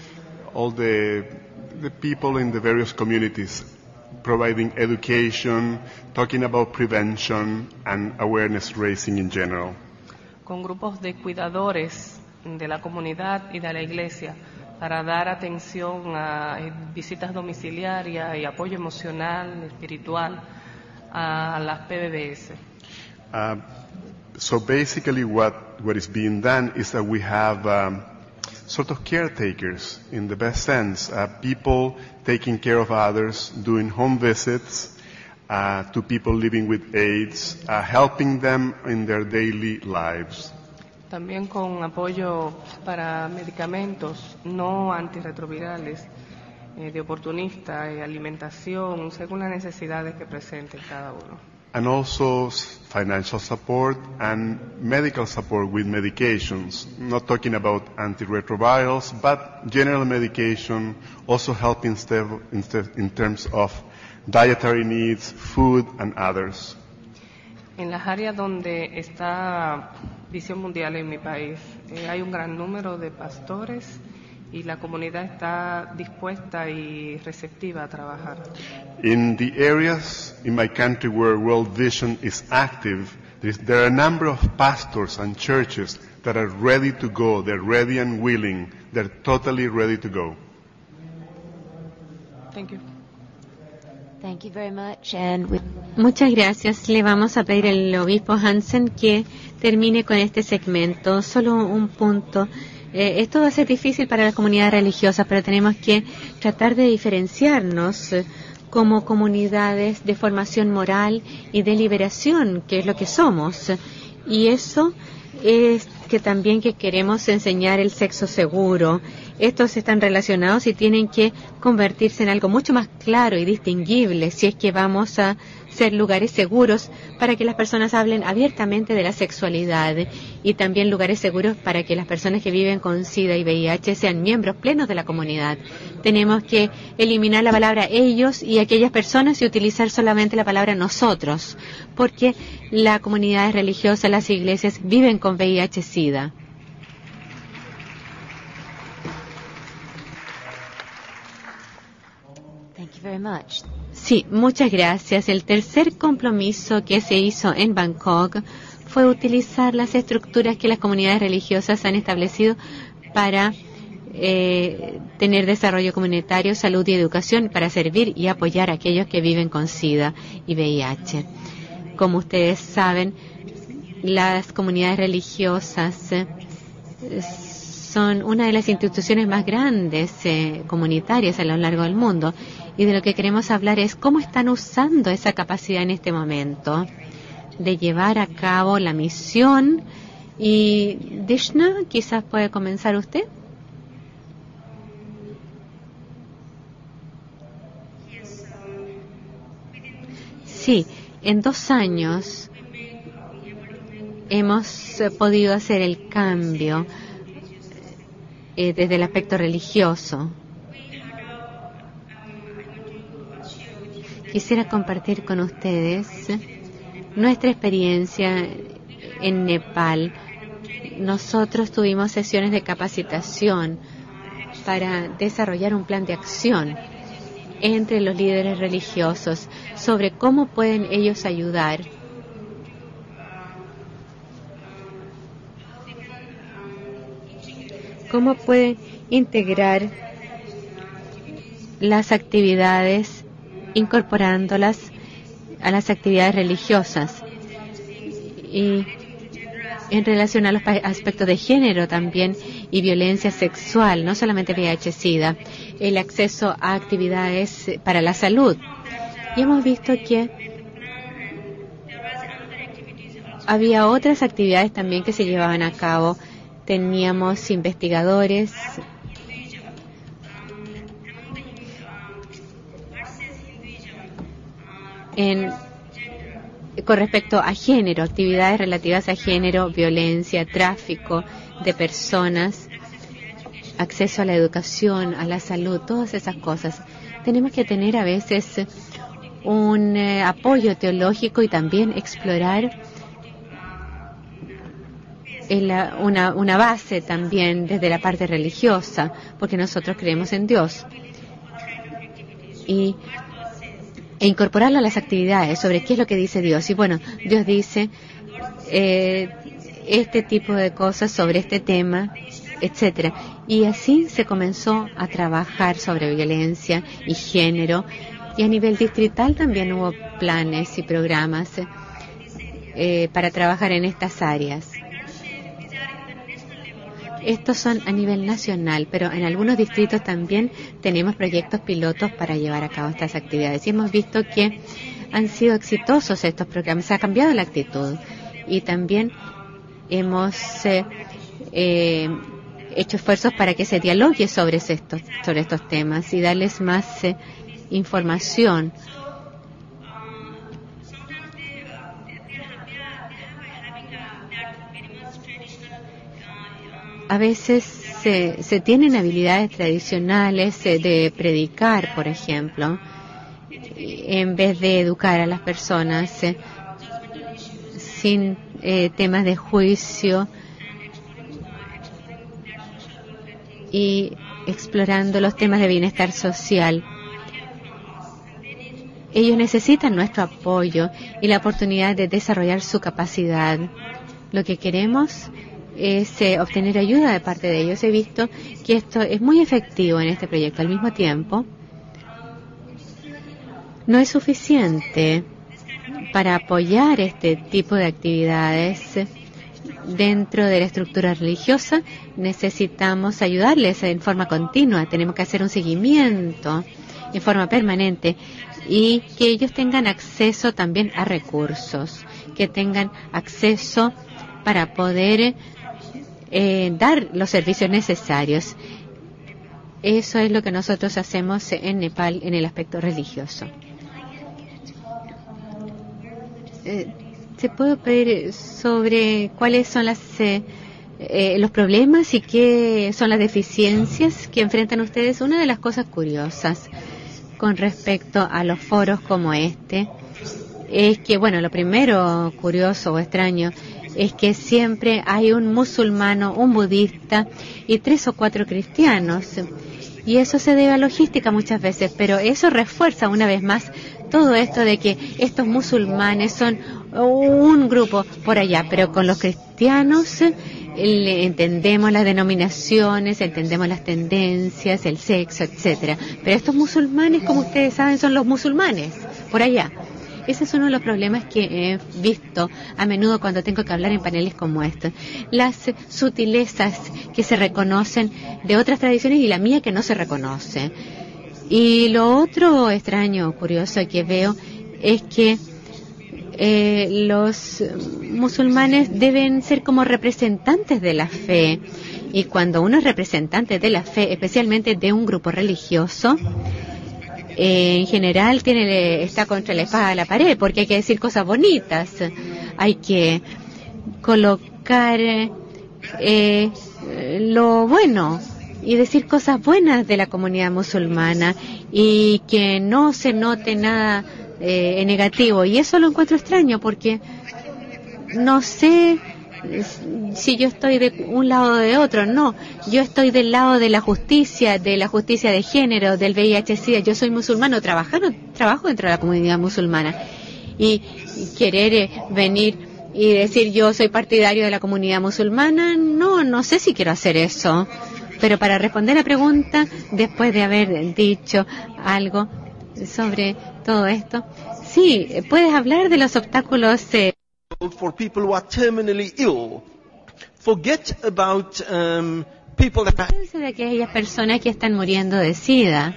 people in the various communities, providing education, talking about prevention and awareness raising in general. Con grupos de cuidadores de la comunidad y de la iglesia para dar atención a visitas domiciliarias y apoyo emocional, espiritual a las PBBS. So basically what is being done is that we have sort of caretakers in the best sense, people taking care of others, doing home visits to people living with AIDS, helping them in their daily lives. También con apoyo para medicamentos no antirretrovirales, de oportunista, alimentación, según las necesidades que presenten cada uno. And also financial support and medical support with medications, not talking about antiretrovirals, but general medication, also helping in terms of dietary needs, food and others. En las áreas donde está Visión Mundial en mi país, hay un gran número de pastores y la comunidad está dispuesta y receptiva a trabajar. In the areas in my country where World Vision is active, there are a number of pastors and churches that are ready to go. They're ready and willing. They're totally ready to go. Thank you. Thank you very much. And Muchas gracias. Le vamos a pedir al obispo Hansen que termine con este segmento. Solo un punto. Esto va a ser difícil para las comunidades religiosas, pero tenemos que tratar de diferenciarnos como comunidades de formación moral y de liberación, que es lo que somos. Y eso es que también que queremos enseñar el sexo seguro. Estos están relacionados y tienen que convertirse en algo mucho más claro y distinguible si es que vamos a ser lugares seguros para que las personas hablen abiertamente de la sexualidad y también lugares seguros para que las personas que viven con SIDA y VIH sean miembros plenos de la comunidad. Tenemos que eliminar la palabra ellos y aquellas personas y utilizar solamente la palabra nosotros, porque las comunidades religiosas, las iglesias viven con VIH-SIDA. thank you very much. Sí, muchas gracias. El tercer compromiso que se hizo en Bangkok fue utilizar las estructuras que las comunidades religiosas han establecido para tener desarrollo comunitario, salud y educación para servir y apoyar a aquellos que viven con SIDA y VIH. Como ustedes saben, las comunidades religiosas son una de las instituciones más grandes comunitarias a lo largo del mundo. Y de lo que queremos hablar es cómo están usando esa capacidad en este momento de llevar a cabo la misión. Y Dishna, quizás puede comenzar usted. Sí, en 2 años hemos podido hacer el cambio desde el aspecto religioso. Quisiera compartir con ustedes nuestra experiencia en Nepal. Nosotros tuvimos sesiones de capacitación para desarrollar un plan de acción entre los líderes religiosos sobre cómo pueden ellos ayudar cómo pueden integrar las actividades incorporándolas a las actividades religiosas y en relación a los aspectos de género también y violencia sexual, no solamente VIH-Sida, el acceso a actividades para la salud. Y hemos visto que había otras actividades también que se llevaban a cabo teníamos investigadores con respecto a género, actividades relativas a género, violencia, tráfico de personas, acceso a la educación, a la salud, todas esas cosas. Tenemos que tener a veces un apoyo teológico y también explorar una base también desde la parte religiosa, porque nosotros creemos en Dios. E incorporarlo a las actividades sobre qué es lo que dice Dios. Y bueno, Dios dice este tipo de cosas sobre este tema, etcétera. Y así se comenzó a trabajar sobre violencia y género. Y a nivel distrital también hubo planes y programas para trabajar en estas áreas. Estos son a nivel nacional, pero en algunos distritos también tenemos proyectos pilotos para llevar a cabo estas actividades. Y hemos visto que han sido exitosos estos programas, se ha cambiado la actitud. Y también hemos hecho esfuerzos para que se dialogue sobre estos temas y darles más información. A veces se tienen habilidades tradicionales de predicar, por ejemplo, en vez de educar a las personas sin temas de juicio y explorando los temas de bienestar social. Ellos necesitan nuestro apoyo y la oportunidad de desarrollar su capacidad. Lo que queremos es obtener ayuda de parte de ellos. He visto que esto es muy efectivo en este proyecto. Al mismo tiempo, no es suficiente para apoyar este tipo de actividades dentro de la estructura religiosa. Necesitamos ayudarles en forma continua. Tenemos que hacer un seguimiento en forma permanente y que ellos tengan acceso también a recursos, que tengan acceso para poder dar los servicios necesarios. Eso es lo que nosotros hacemos en Nepal en el aspecto religioso. ¿Se puede pedir sobre cuáles son los problemas y qué son las deficiencias que enfrentan ustedes? Una de las cosas curiosas con respecto a los foros como este es que, bueno, lo primero curioso o extraño es que siempre hay un musulmano, un budista y 3 o 4 cristianos. Y eso se debe a logística muchas veces, pero eso refuerza una vez más todo esto de que estos musulmanes son un grupo por allá, pero con los cristianos entendemos las denominaciones, entendemos las tendencias, el sexo, etcétera. Pero estos musulmanes, como ustedes saben, son los musulmanes por allá. Ese es uno de los problemas que he visto a menudo cuando tengo que hablar en paneles como estos. Las sutilezas que se reconocen de otras tradiciones y la mía que no se reconoce. Y lo otro extraño, curioso que veo es que los musulmanes deben ser como representantes de la fe. Y cuando uno es representante de la fe, especialmente de un grupo religioso, en general está contra la espada de la pared, porque hay que decir cosas bonitas, hay que colocar lo bueno y decir cosas buenas de la comunidad musulmana y que no se note nada negativo. Y eso lo encuentro extraño porque no sé si yo estoy de un lado o de otro. No, yo estoy del lado de la justicia de género, del VIH-Sida. Yo soy musulmano, trabajo dentro de la comunidad musulmana. Y querer venir y decir yo soy partidario de la comunidad musulmana, no sé si quiero hacer eso. Pero para responder la pregunta, después de haber dicho algo sobre todo esto, sí, puedes hablar de los obstáculos for people who are terminally ill. Forget about people that de aquellas personas que están muriendo de SIDA.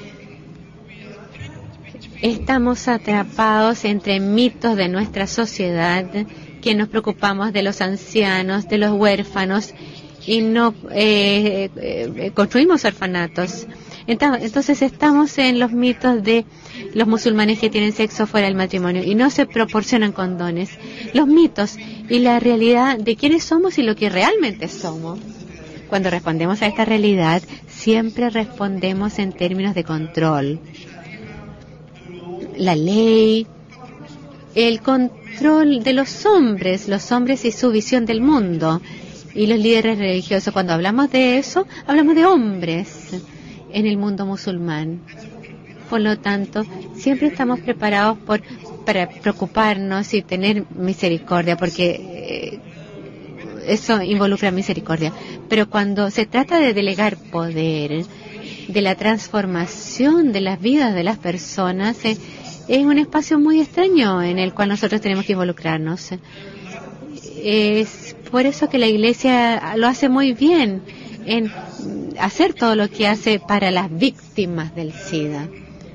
Estamos atrapados entre mitos de nuestra sociedad, que nos preocupamos de los ancianos, de los huérfanos y no construimos orfanatos. Entonces estamos en los mitos de los musulmanes que tienen sexo fuera del matrimonio y no se proporcionan condones. Los mitos y la realidad de quiénes somos y lo que realmente somos. Cuando respondemos a esta realidad, siempre respondemos en términos de control. La ley, el control de los hombres y su visión del mundo. Y los líderes religiosos, cuando hablamos de eso, hablamos de hombres en el mundo musulmán. Por lo tanto, siempre estamos preparados para preocuparnos y tener misericordia, porque eso involucra misericordia. Pero cuando se trata de delegar poder, de la transformación de las vidas de las personas, es un espacio muy extraño en el cual nosotros tenemos que involucrarnos. Es por eso que la Iglesia lo hace muy bien en hacer todo lo que hace para las víctimas del SIDA,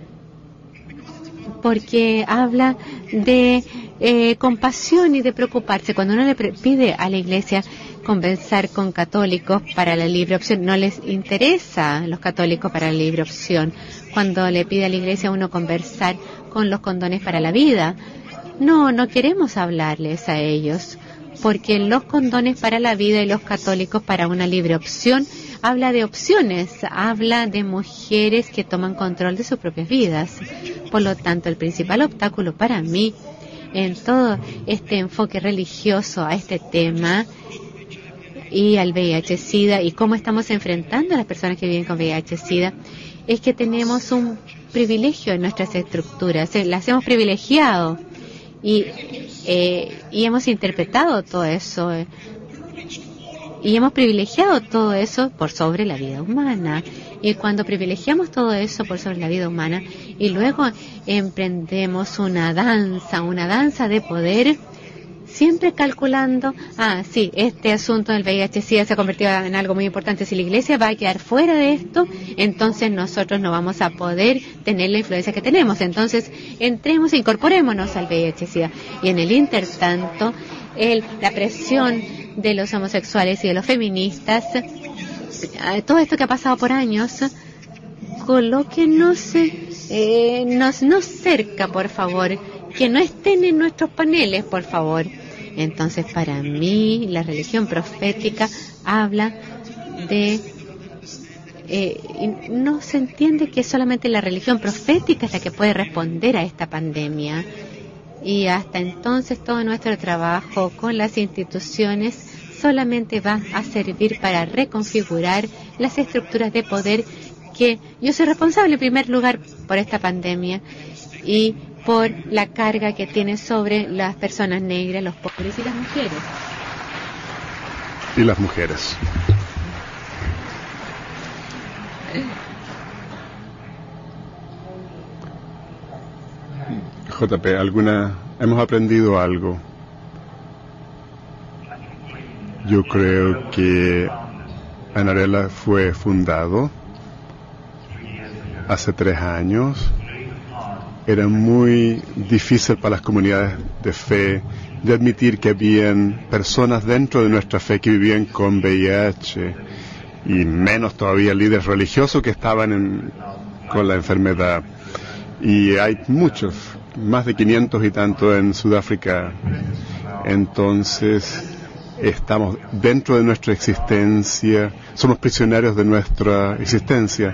porque habla de compasión y de preocuparse. Cuando uno le pide a la Iglesia conversar con católicos para la libre opción, no les interesa los católicos para la libre opción. Cuando le pide a la Iglesia uno conversar con los condones para la vida, no queremos hablarles a ellos, porque los condones para la vida y los católicos para una libre opción habla de opciones, habla de mujeres que toman control de sus propias vidas. Por lo tanto, el principal obstáculo para mí en todo este enfoque religioso a este tema y al VIH-Sida y cómo estamos enfrentando a las personas que viven con VIH-Sida es que tenemos un privilegio en nuestras estructuras, las hemos privilegiado y hemos interpretado todo eso y hemos privilegiado todo eso por sobre la vida humana. Y cuando privilegiamos todo eso por sobre la vida humana y luego emprendemos una danza de poder, siempre calculando, sí, este asunto del VIH-Sida se ha convertido en algo muy importante. Si la Iglesia va a quedar fuera de esto, entonces nosotros no vamos a poder tener la influencia que tenemos. Entonces, entremos e incorporémonos al VIH-Sida. Y en el intertanto, la presión de los homosexuales y de los feministas, todo esto que ha pasado por años, colóquenos cerca, por favor, que no estén en nuestros paneles, por favor. Entonces, para mí, la religión profética habla de... no se entiende que solamente la religión profética es la que puede responder a esta pandemia. Y hasta entonces todo nuestro trabajo con las instituciones solamente va a servir para reconfigurar las estructuras de poder que yo soy responsable en primer lugar por esta pandemia y por la carga que tiene sobre las personas negras, los pobres y las mujeres. Y las mujeres. JP, hemos aprendido algo. Yo creo que Anarela fue fundado hace 3 años. Era muy difícil para las comunidades de fe de admitir que habían personas dentro de nuestra fe que vivían con VIH y menos todavía líderes religiosos que estaban con la enfermedad. Y hay muchos, más de 500 y tanto en Sudáfrica. Entonces, estamos dentro de nuestra existencia, somos prisioneros de nuestra existencia.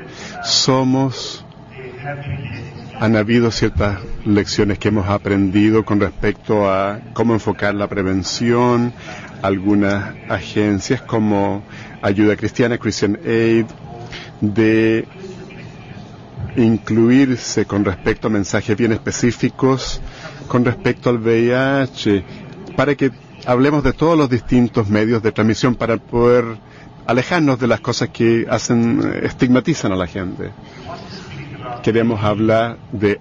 Han habido ciertas lecciones que hemos aprendido con respecto a cómo enfocar la prevención. Algunas agencias como Ayuda Cristiana, Christian Aid, de incluirse con respecto a mensajes bien específicos con respecto al VIH, para que hablemos de todos los distintos medios de transmisión para poder alejarnos de las cosas que estigmatizan a la gente. Queremos hablar de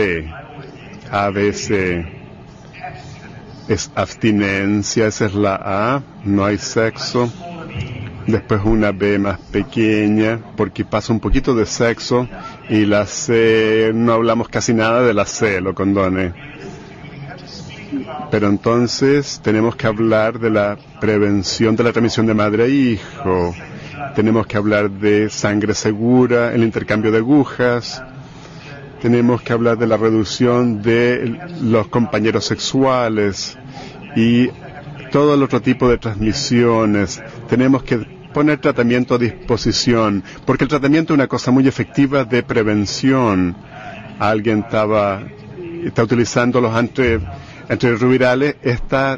ABC. Es abstinencia, esa es la A, no hay sexo. Después una B más pequeña, porque pasa un poquito de sexo. Y la C, no hablamos casi nada de la C, los condones. Pero entonces tenemos que hablar de la prevención de la transmisión de madre a hijo. Tenemos que hablar de sangre segura, el intercambio de agujas. Tenemos que hablar de la reducción de los compañeros sexuales y todo el otro tipo de transmisiones. Tenemos que poner tratamiento a disposición, porque el tratamiento es una cosa muy efectiva de prevención. Alguien está utilizando los antirretrovirales, está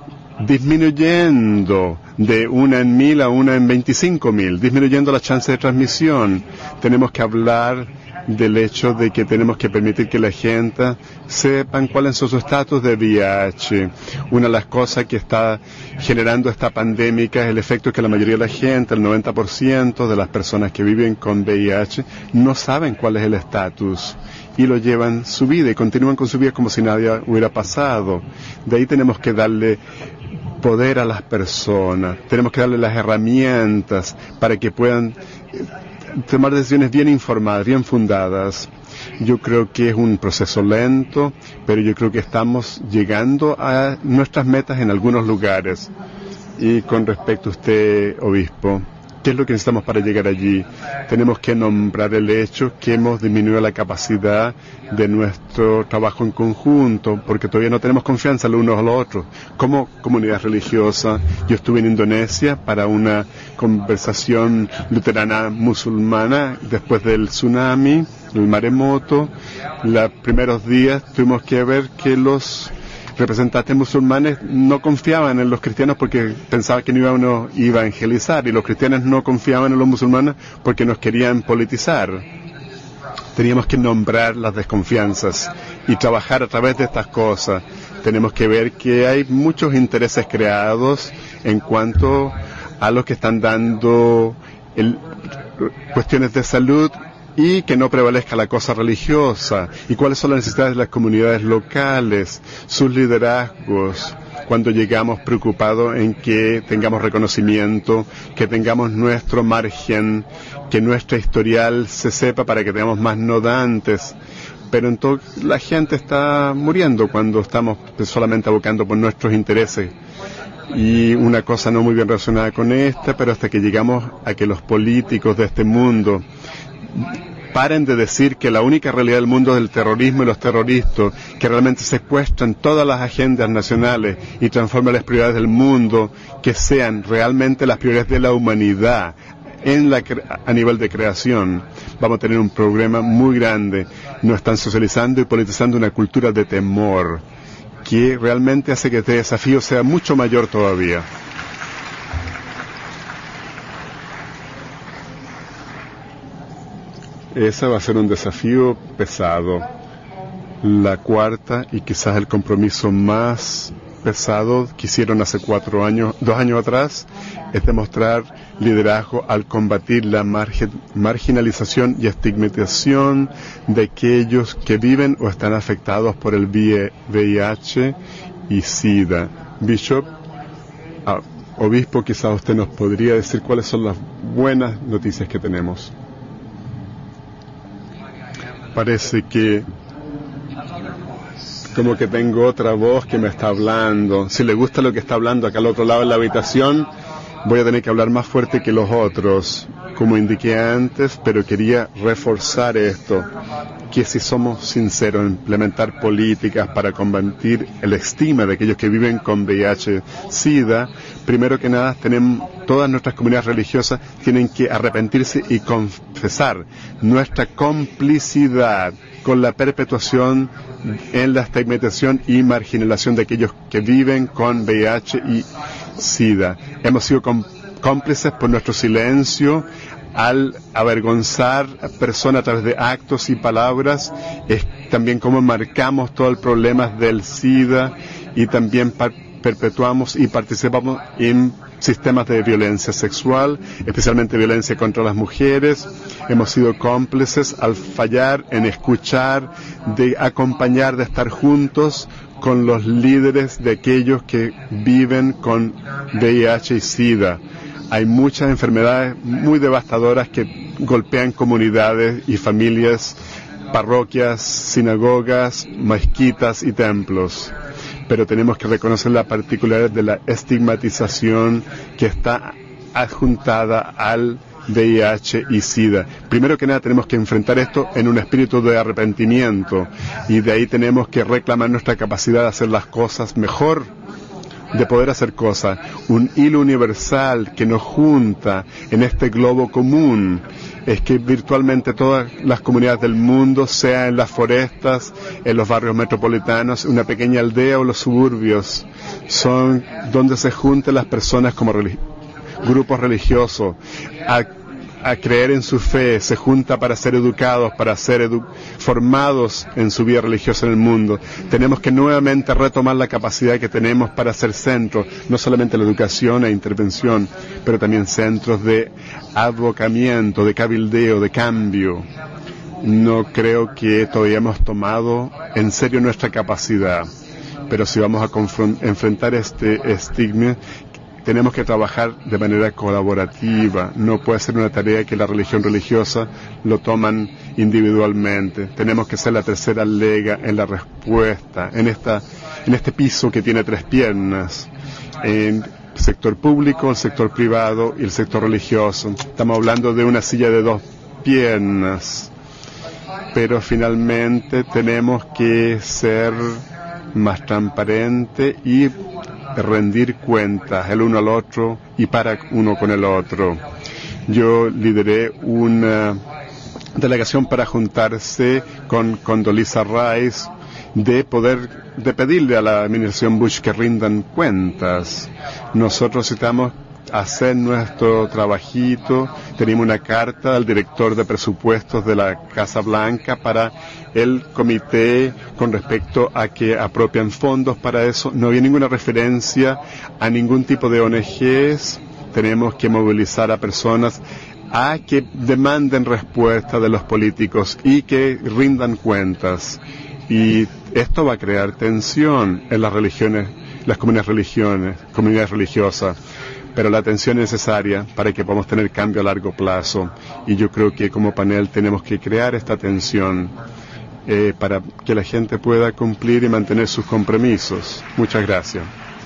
disminuyendo de 1 en 1000 a 1 en 25.000, disminuyendo la chance de transmisión. Tenemos que hablar del hecho de que tenemos que permitir que la gente sepan cuál es su estatus de VIH. Una de las cosas que está generando esta pandemia es el efecto que la mayoría de la gente, el 90% de las personas que viven con VIH, no saben cuál es el estatus y lo llevan su vida y continúan con su vida como si nada hubiera pasado. De ahí tenemos que darle poder a las personas, tenemos que darle las herramientas para que puedan tomar decisiones bien informadas, bien fundadas. Yo creo que es un proceso lento, pero yo creo que estamos llegando a nuestras metas en algunos lugares. Y con respecto a usted, obispo, ¿qué es lo que necesitamos para llegar allí? Tenemos que nombrar el hecho que hemos disminuido la capacidad de nuestro trabajo en conjunto, porque todavía no tenemos confianza los unos a los otros. Como comunidad religiosa, yo estuve en Indonesia para una conversación luterana musulmana después del tsunami, el maremoto. Los primeros días tuvimos que ver que los representantes musulmanes no confiaban en los cristianos porque pensaban que no iban a evangelizar, y los cristianos no confiaban en los musulmanes porque nos querían politizar. Teníamos que nombrar las desconfianzas y trabajar a través de estas cosas. Tenemos que ver que hay muchos intereses creados en cuanto a los que están dando cuestiones de salud, y que no prevalezca la cosa religiosa, y cuáles son las necesidades de las comunidades locales, sus liderazgos, cuando llegamos preocupados en que tengamos reconocimiento, que tengamos nuestro margen, que nuestra historial se sepa para que tengamos más no dantes. Pero entonces la gente está muriendo cuando estamos solamente abocando por nuestros intereses. Y una cosa no muy bien relacionada con esta, pero hasta que llegamos a que los políticos de este mundo paren de decir que la única realidad del mundo es el terrorismo y los terroristas, que realmente secuestran todas las agendas nacionales y transforman las prioridades del mundo, que sean realmente las prioridades de la humanidad a nivel de creación. Vamos a tener un problema muy grande. Nos están socializando y politizando una cultura de temor que realmente hace que este desafío sea mucho mayor todavía. Ese va a ser un desafío pesado. La cuarta, y quizás el compromiso más pesado que hicieron hace 2 años atrás, es demostrar liderazgo al combatir la marginalización y estigmatización de aquellos que viven o están afectados por el VIH y SIDA. Bishop, obispo, quizás usted nos podría decir cuáles son las buenas noticias que tenemos. Parece que como que tengo otra voz que me está hablando. Si le gusta lo que está hablando acá al otro lado de la habitación, voy a tener que hablar más fuerte que los otros, como indiqué antes, pero quería reforzar esto, que si somos sinceros en implementar políticas para combatir el estigma de aquellos que viven con VIH-Sida, primero que nada todas nuestras comunidades religiosas tienen que arrepentirse y confesar nuestra complicidad con la perpetuación en la estigmatización y marginalización de aquellos que viven con VIH y SIDA. Hemos sido cómplices por nuestro silencio al avergonzar a personas a través de actos y palabras. Es también como marcamos todo el problema del SIDA, y también perpetuamos y participamos en sistemas de violencia sexual, especialmente violencia contra las mujeres. Hemos sido cómplices al fallar en escuchar, de acompañar, de estar juntos con los líderes de aquellos que viven con VIH y SIDA. Hay muchas enfermedades muy devastadoras que golpean comunidades y familias, parroquias, sinagogas, mezquitas y templos. pero tenemos que reconocer la particularidad de la estigmatización que está adjuntada al VIH y SIDA. Primero que nada tenemos que enfrentar esto en un espíritu de arrepentimiento, y de ahí tenemos que reclamar nuestra capacidad de hacer las cosas mejor, de poder hacer cosas, un hilo universal que nos junta en este globo común, es que virtualmente todas las comunidades del mundo, sea en las forestas, en los barrios metropolitanos, una pequeña aldea o los suburbios, son donde se juntan las personas como grupos religiosos a creer en su fe, se junta para ser educados, para ser formados en su vida religiosa en el mundo. Tenemos que nuevamente retomar la capacidad que tenemos para ser centros, no solamente la educación e intervención, pero también centros de advocamiento, de cabildeo, de cambio. No creo que todavía hemos tomado en serio nuestra capacidad, pero si vamos a enfrentar este estigma, tenemos que trabajar de manera colaborativa. No puede ser una tarea que la religión religiosa lo toman individualmente. Tenemos que ser la tercera lega en la respuesta, en este piso que tiene tres piernas, en el sector público, el sector privado y el sector religioso. Estamos hablando de una silla de dos piernas, pero finalmente tenemos que ser más transparentes y rendir cuentas el uno al otro y para uno con el otro. Yo lideré una delegación para juntarse con Condoleezza Rice de pedirle a la administración Bush que rindan cuentas. Nosotros necesitamos hacer nuestro trabajito. Teníamos una carta al director de presupuestos de la Casa Blanca para el comité con respecto a que apropian fondos para eso. No había ninguna referencia a ningún tipo de ONGs. Tenemos que movilizar a personas a que demanden respuesta de los políticos y que rindan cuentas. Y esto va a crear tensión en las religiones, las comunidades religiosas. Pero la atención es necesaria para que podamos tener cambio a largo plazo, y yo creo que como panel tenemos que crear esta atención para que la gente pueda cumplir y mantener sus compromisos. Muchas gracias.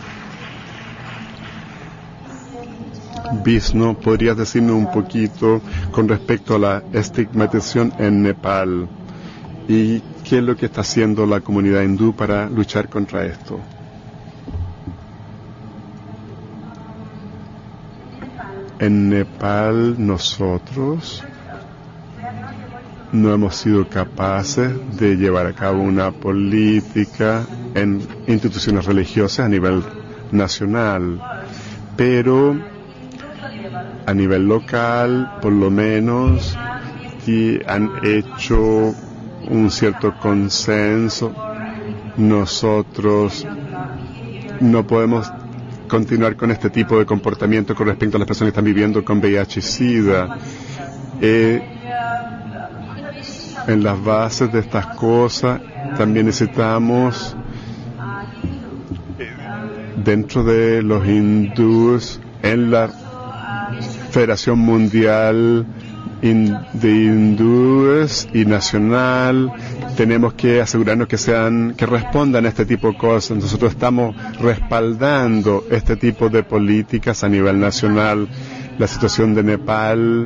Vishnu, ¿podrías decirnos un poquito con respecto a la estigmatización en Nepal y qué es lo que está haciendo la comunidad hindú para luchar contra esto? En Nepal nosotros no hemos sido capaces de llevar a cabo una política en instituciones religiosas a nivel nacional, pero a nivel local, por lo menos, y han hecho un cierto consenso. Nosotros no podemos continuar con este tipo de comportamiento con respecto a las personas que están viviendo con VIH y SIDA. En las bases de estas cosas también necesitamos, dentro de los hindúes, en la Federación Mundial de Hindúes y nacional, tenemos que asegurarnos que respondan a este tipo de cosas. Nosotros estamos respaldando este tipo de políticas a nivel nacional. La situación de Nepal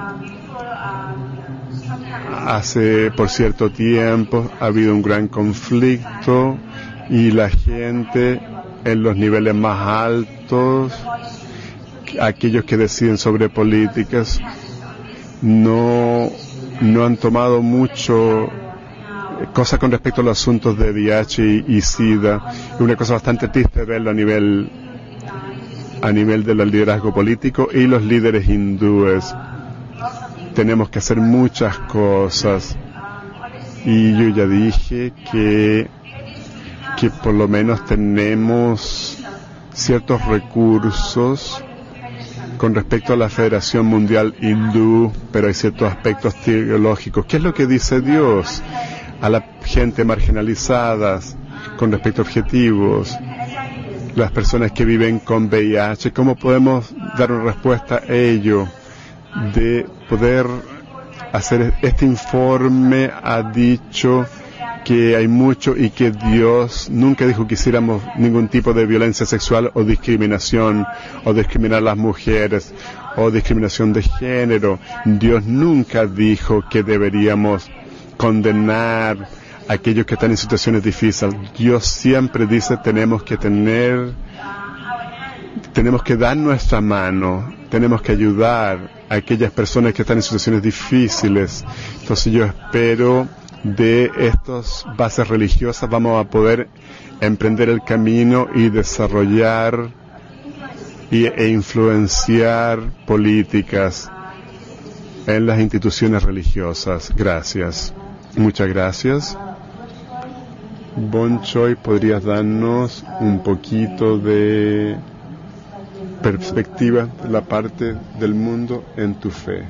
por cierto tiempo ha habido un gran conflicto, y la gente en los niveles más altos, aquellos que deciden sobre políticas, no han tomado mucho cosa con respecto a los asuntos de VIH y SIDA. Es una cosa bastante triste verlo a nivel del liderazgo político y los líderes hindúes. Tenemos que hacer muchas cosas, y yo ya dije que por lo menos tenemos ciertos recursos con respecto a la Federación Mundial Hindú, pero hay ciertos aspectos teológicos. ¿Qué es lo que dice Dios a la gente marginalizada con respecto a objetivos? Las personas que viven con VIH, ¿cómo podemos dar una respuesta a ello? De poder hacer este informe ha dicho que hay mucho y que Dios nunca dijo que hiciéramos ningún tipo de violencia sexual o discriminación o discriminar a las mujeres o discriminación de género. Dios nunca dijo que deberíamos condenar a aquellos que están en situaciones difíciles. Dios siempre dice tenemos que dar nuestra mano, tenemos que ayudar a aquellas personas que están en situaciones difíciles. Entonces yo espero de estas bases religiosas vamos a poder emprender el camino y desarrollar e influenciar políticas en las instituciones religiosas. Gracias. Muchas gracias. Bon Choi, ¿podrías darnos un poquito de perspectiva de la parte del mundo en tu fe?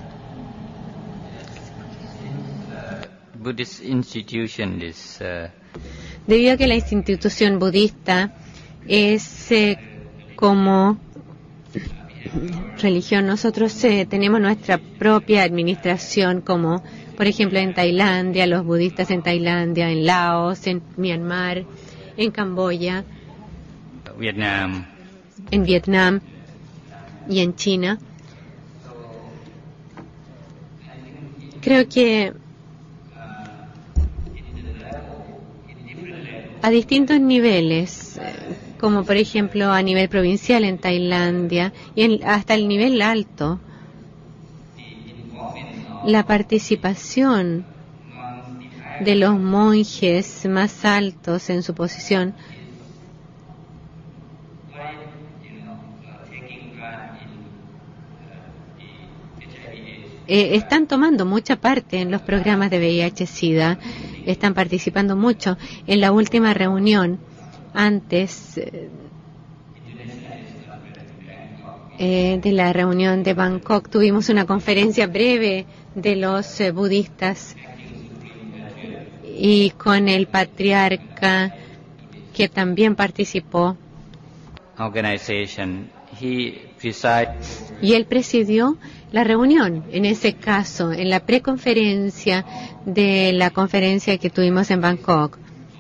Buddhist institution is, Debido a que la institución budista es como religión, nosotros tenemos nuestra propia administración, como por ejemplo en Tailandia, los budistas en Tailandia, en Laos, en Myanmar, en Camboya, Vietnam, en Vietnam y en China. Creo que a distintos niveles, como por ejemplo a nivel provincial en Tailandia y hasta el nivel alto, la participación de los monjes más altos en su posición están tomando mucha parte en los programas de VIH-Sida, están participando mucho. En la última reunión, antes de la reunión de Bangkok, tuvimos una conferencia breve de los budistas y con el patriarca que también participó. organization, he presided. Y él presidió la reunión, en ese caso, en la preconferencia de la conferencia que tuvimos en Bangkok.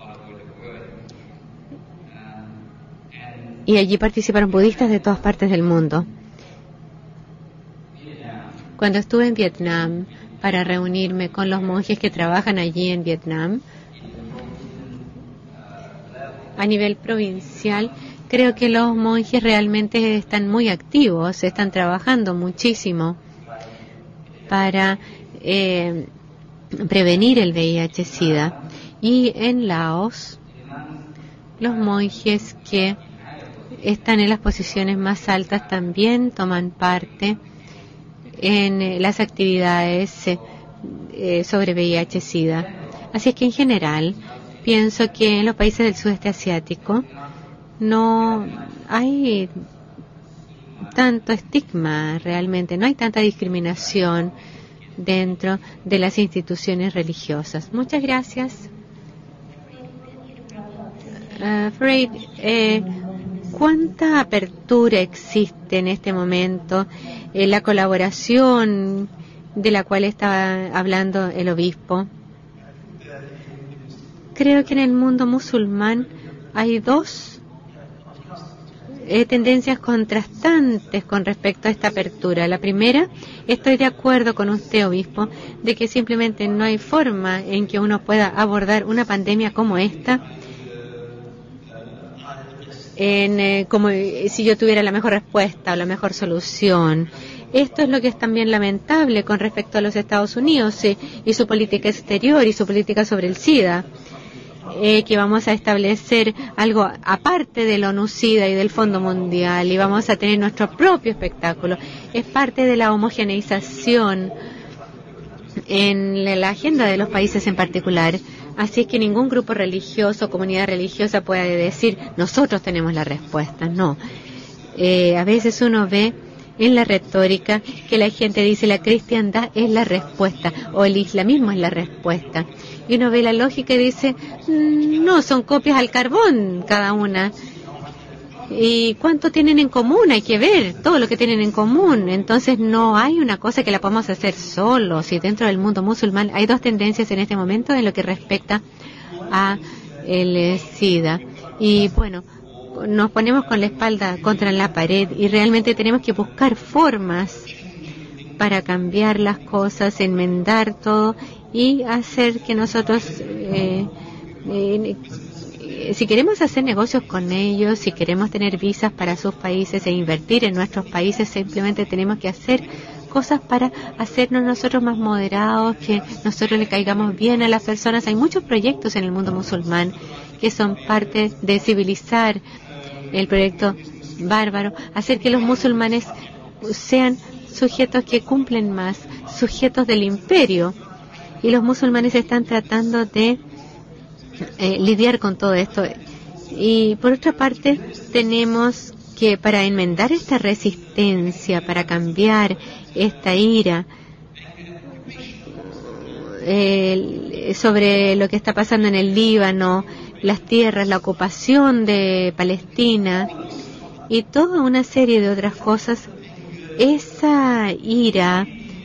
Y allí participaron budistas de todas partes del mundo. Cuando estuve en Vietnam para reunirme con los monjes que trabajan allí en Vietnam, a nivel provincial, creo que los monjes realmente están muy activos, están trabajando muchísimo para prevenir el VIH-Sida. Y en Laos, los monjes que están en las posiciones más altas también toman parte en las actividades sobre VIH-Sida. Así es que en general pienso que en los países del sudeste asiático no hay tanto estigma realmente, no hay tanta discriminación dentro de las instituciones religiosas. Muchas gracias. Freud, ¿cuánta apertura existe en este momento en la colaboración de la cual estaba hablando el obispo? Creo que en el mundo musulmán hay dos tendencias contrastantes con respecto a esta apertura. La primera, estoy de acuerdo con usted, obispo, de que simplemente no hay forma en que uno pueda abordar una pandemia como esta como si yo tuviera la mejor respuesta o la mejor solución. Esto es lo que es también lamentable con respecto a los Estados Unidos y su política exterior y su política sobre el SIDA. Que vamos a establecer algo aparte del ONU-SIDA y del Fondo Mundial y vamos a tener nuestro propio espectáculo. Es parte de la homogeneización en la agenda de los países en particular. Así es que ningún grupo religioso o comunidad religiosa puede decir nosotros tenemos la respuesta. No. A veces uno ve en la retórica que la gente dice la cristiandad es la respuesta o el islamismo es la respuesta. Y uno ve la lógica y dice, no, son copias al carbón cada una. ¿Y cuánto tienen en común? Hay que ver todo lo que tienen en común. Entonces no hay una cosa que la podamos hacer solos. Y dentro del mundo musulmán hay dos tendencias en este momento en lo que respecta a el SIDA. Y bueno, nos ponemos con la espalda contra la pared y realmente tenemos que buscar formas para cambiar las cosas, enmendar todo y hacer que nosotros, si queremos hacer negocios con ellos, si queremos tener visas para sus países e invertir en nuestros países, simplemente tenemos que hacer cosas para hacernos nosotros más moderados, que nosotros le caigamos bien a las personas. Hay muchos proyectos en el mundo musulmán que son parte de civilizar el proyecto bárbaro, hacer que los musulmanes sean sujetos que cumplen más, sujetos del imperio. Y los musulmanes están tratando de lidiar con todo esto. Y por otra parte, tenemos que para enmendar esta resistencia, para cambiar esta ira sobre lo que está pasando en el Líbano, las tierras, la ocupación de Palestina y toda una serie de otras cosas, esa ira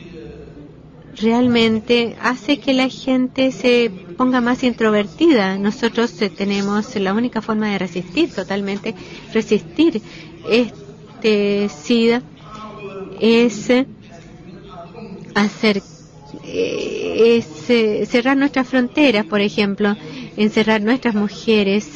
realmente hace que la gente se ponga más introvertida. Nosotros tenemos la única forma de resistir, totalmente resistir este SIDA, es hacer cerrar nuestras fronteras, por ejemplo, encerrar nuestras mujeres.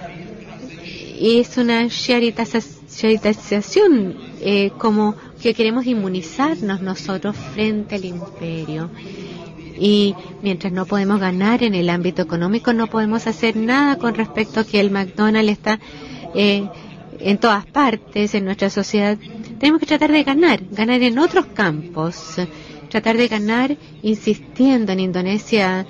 Es una charitación, como que queremos inmunizarnos nosotros frente al imperio. Y mientras no podemos ganar en el ámbito económico, no podemos hacer nada con respecto a que el McDonald's está en todas partes en nuestra sociedad. Tenemos que tratar de ganar en otros campos, tratar de ganar insistiendo. En Indonesia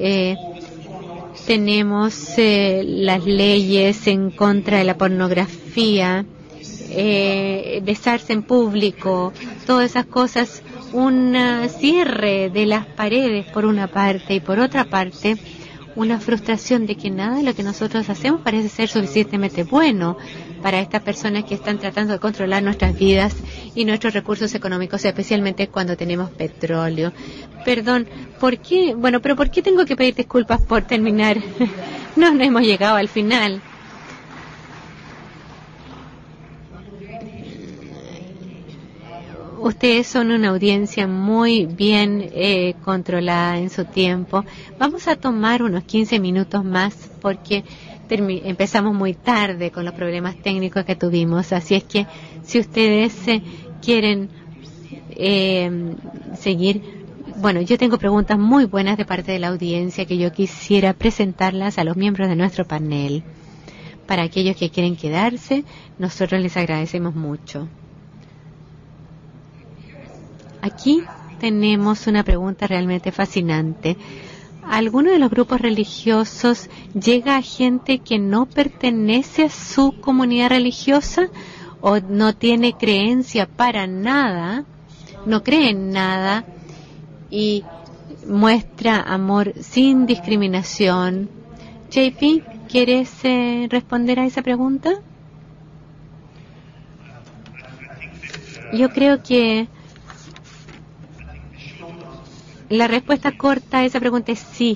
tenemos las leyes en contra de la pornografía, besarse en público, todas esas cosas, un cierre de las paredes por una parte y por otra parte una frustración de que nada de lo que nosotros hacemos parece ser suficientemente bueno para estas personas que están tratando de controlar nuestras vidas y nuestros recursos económicos, especialmente cuando tenemos petróleo. Perdón, ¿por qué? Bueno, pero ¿por qué tengo que pedir disculpas por terminar? No hemos llegado al final. Ustedes son una audiencia muy bien controlada en su tiempo. Vamos a tomar unos 15 minutos más porque empezamos muy tarde con los problemas técnicos que tuvimos. Así es que si ustedes quieren seguir, bueno, yo tengo preguntas muy buenas de parte de la audiencia que yo quisiera presentarlas a los miembros de nuestro panel. Para aquellos que quieren quedarse, nosotros les agradecemos mucho. Aquí tenemos una pregunta realmente fascinante. ¿Alguno de los grupos religiosos llega a gente que no pertenece a su comunidad religiosa o no tiene creencia para nada, no cree en nada y muestra amor sin discriminación? JP, ¿quieres responder a esa pregunta? Yo creo que la respuesta corta a esa pregunta es sí.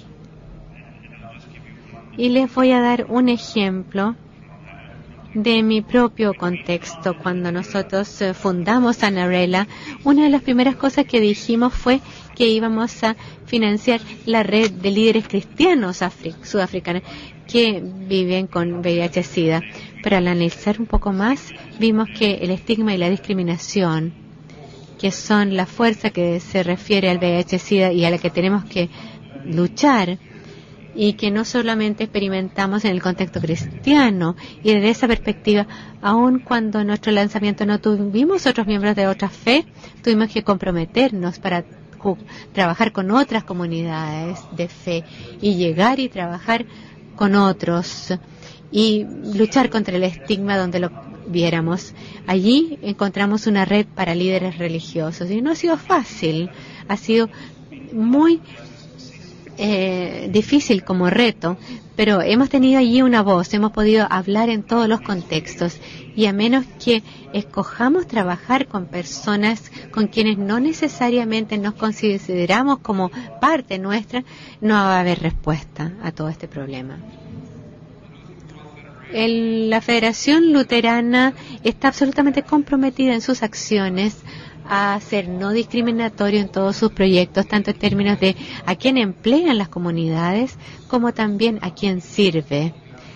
Y les voy a dar un ejemplo de mi propio contexto. Cuando nosotros fundamos Anarela, una de las primeras cosas que dijimos fue que íbamos a financiar la red de líderes cristianos sudafricanos que viven con VIH-Sida. Pero al analizar un poco más, vimos que el estigma y la discriminación, que son la fuerza que se refiere al VIH-Sida y a la que tenemos que luchar, y que no solamente experimentamos en el contexto cristiano, y desde esa perspectiva, aun cuando en nuestro lanzamiento no tuvimos otros miembros de otra fe, tuvimos que comprometernos para trabajar con otras comunidades de fe y llegar y trabajar con otros y luchar contra el estigma donde lo viéramos. Allí encontramos una red para líderes religiosos y no ha sido fácil, ha sido muy difícil como reto, pero hemos tenido allí una voz, hemos podido hablar en todos los contextos, y a menos que escojamos trabajar con personas con quienes no necesariamente nos consideramos como parte nuestra, no va a haber respuesta a todo este problema. La Federación Luterana está absolutamente comprometida en sus acciones a ser no discriminatorio en todos sus proyectos, tanto en términos de a quién emplean las comunidades, como también a quién sirve.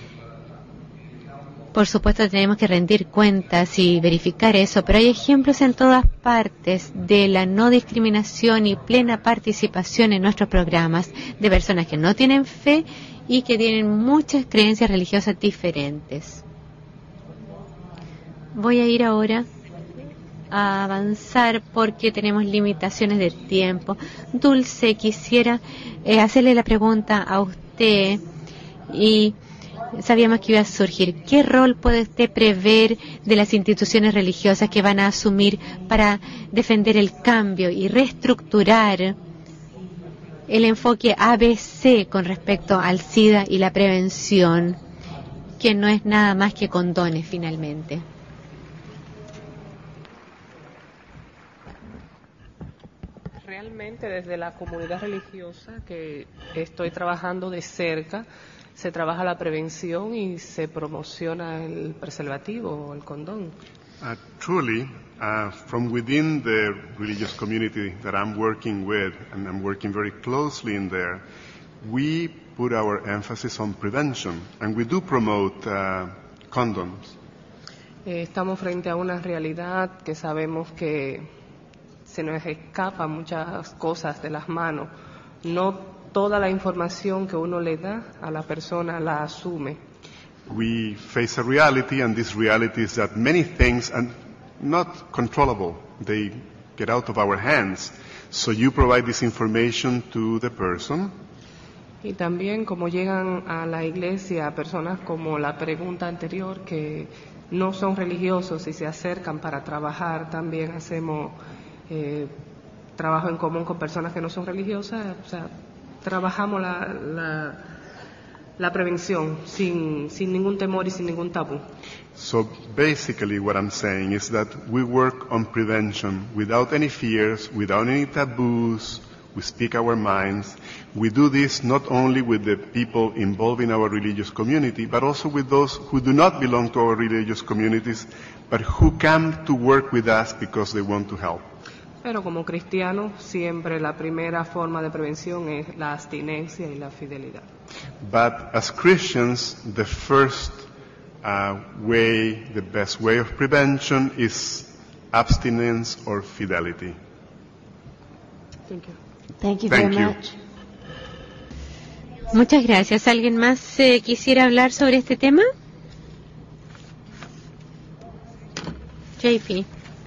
Por supuesto, tenemos que rendir cuentas y verificar eso, pero hay ejemplos en todas partes de la no discriminación y plena participación en nuestros programas de personas que no tienen fe y que tienen muchas creencias religiosas diferentes. Voy a ir ahora a avanzar porque tenemos limitaciones de tiempo. Dulce, quisiera hacerle la pregunta a usted, y sabíamos que iba a surgir. ¿Qué rol puede usted prever de las instituciones religiosas que van a asumir para defender el cambio y reestructurar el enfoque ABC con respecto al SIDA y la prevención, que no es nada más que condones finalmente? Realmente desde la comunidad religiosa que estoy trabajando de cerca, se trabaja la prevención y se promociona el preservativo o el condón. Truly, from within the religious community that I'm working with, and I'm working very closely in there, we put our emphasis on prevention, and we do promote condoms. Estamos frente a una realidad que sabemos que se nos escapan muchas cosas de las manos. No toda la información que uno le da a la persona la asume. We face a reality, and this reality is that many things are not controllable. They get out of our hands. So you provide this information to the person. Y también como llegan a la iglesia personas como la pregunta anterior, que no son religiosos y se acercan para trabajar, también hacemos trabajo en común con personas que no son religiosas, o sea, trabajamos la prevención sin ningún temor y sin ningún tabú. So basically what I'm saying is that we work on prevention without any fears, without any taboos. We speak our minds. We do this not only with the people involved in our religious community, but also with those who do not belong to our religious communities, but who come to work with us because they want to help. Pero como cristianos, siempre la primera forma de prevención es la abstinencia y la fidelidad. But as Christians, the first the best way of prevention is abstinence or fidelity. Thank you. Thank you very much. Muchas gracias. ¿Alguien más quisiera hablar sobre este tema? JP.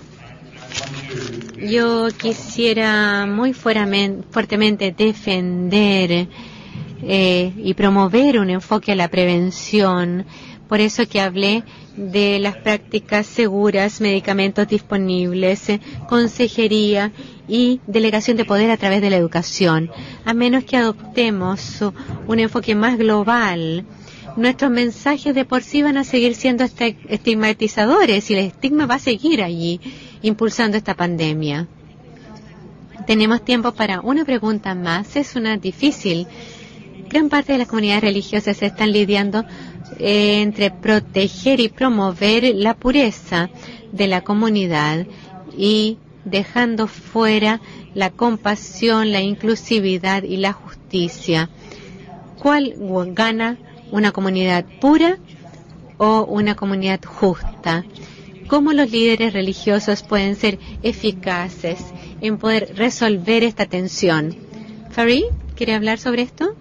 Yo quisiera muy fuertemente defender y promover un enfoque a la prevención. Por eso que hablé de las prácticas seguras, medicamentos disponibles, consejería y delegación de poder a través de la educación. A menos que adoptemos un enfoque más global, nuestros mensajes de por sí van a seguir siendo estigmatizadores y el estigma va a seguir allí, impulsando esta pandemia. Tenemos tiempo para una pregunta más. Es una difícil. Gran parte de las comunidades religiosas están lidiando entre proteger y promover la pureza de la comunidad y dejando fuera la compasión, la inclusividad y la justicia. ¿Cuál gana, una comunidad pura o una comunidad justa? ¿Cómo los líderes religiosos pueden ser eficaces en poder resolver esta tensión? Farid, ¿quiere hablar sobre esto?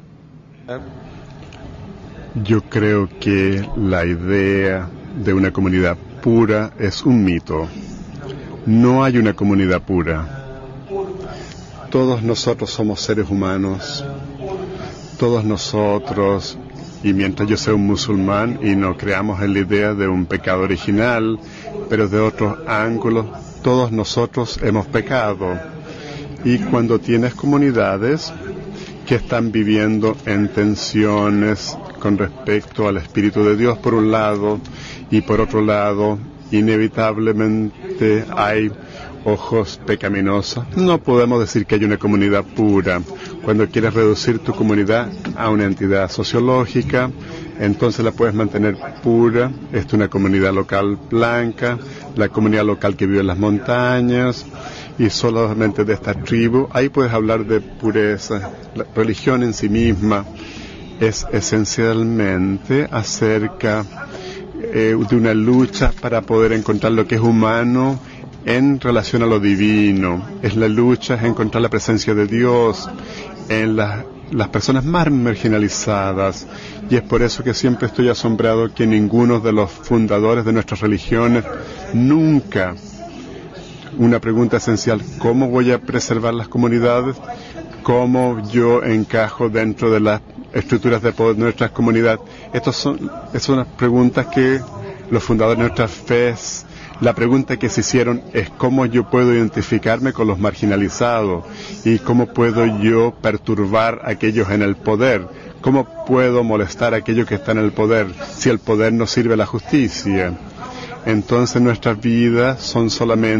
Yo creo que la idea de una comunidad pura es un mito. No hay una comunidad pura. Todos nosotros somos seres humanos. Todos nosotros, y mientras yo sea un musulmán y no creamos en la idea de un pecado original, pero de otros ángulos, todos nosotros hemos pecado. Y cuando tienes comunidades que están viviendo en tensiones con respecto al Espíritu de Dios por un lado, y por otro lado, inevitablemente hay ojos pecaminosos. No podemos decir que hay una comunidad pura. Cuando quieres reducir tu comunidad a una entidad sociológica, entonces la puedes mantener pura. Esta es una comunidad local blanca, la comunidad local que vive en las montañas, y solamente de esta tribu. Ahí puedes hablar de pureza. La religión en sí misma es esencialmente acerca de una lucha para poder encontrar lo que es humano en relación a lo divino. Es la lucha, es encontrar la presencia de Dios en las personas más marginalizadas, y es por eso que siempre estoy asombrado que ninguno de los fundadores de nuestras religiones nunca, una pregunta esencial: ¿cómo voy a preservar las comunidades? ¿Cómo yo encajo dentro de las estructuras de poder de nuestras comunidades? Estas son las preguntas que los fundadores de nuestras FES, la pregunta que se hicieron es: ¿cómo yo puedo identificarme con los marginalizados? ¿Y cómo puedo yo perturbar a aquellos en el poder? ¿Cómo puedo molestar a aquellos que están en el poder si el poder no sirve a la justicia? Entonces nuestras vidas son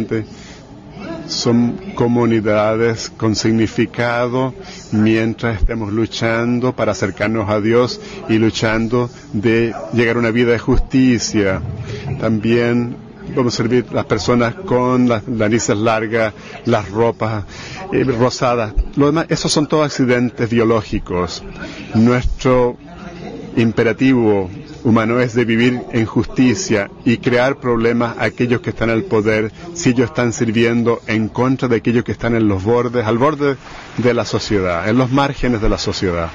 comunidades con significado mientras estemos luchando para acercarnos a Dios y luchando de llegar a una vida de justicia. También vamos a servir a las personas con las narices largas, las ropas rosadas. Lo demás, esos son todos accidentes biológicos. Nuestro imperativo humano es de vivir en justicia y crear problemas a aquellos que están en el poder si ellos están sirviendo en contra de aquellos que están en los bordes, al borde de la sociedad, en los márgenes de la sociedad.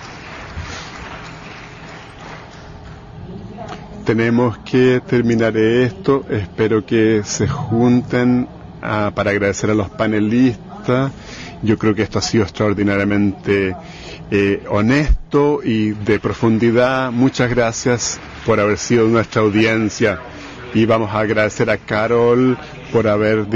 Tenemos que terminar esto. Espero que se junten para agradecer a los panelistas. Yo creo que esto ha sido extraordinariamente honesto y de profundidad. Muchas gracias por haber sido nuestra audiencia, y vamos a agradecer a Carol por haber,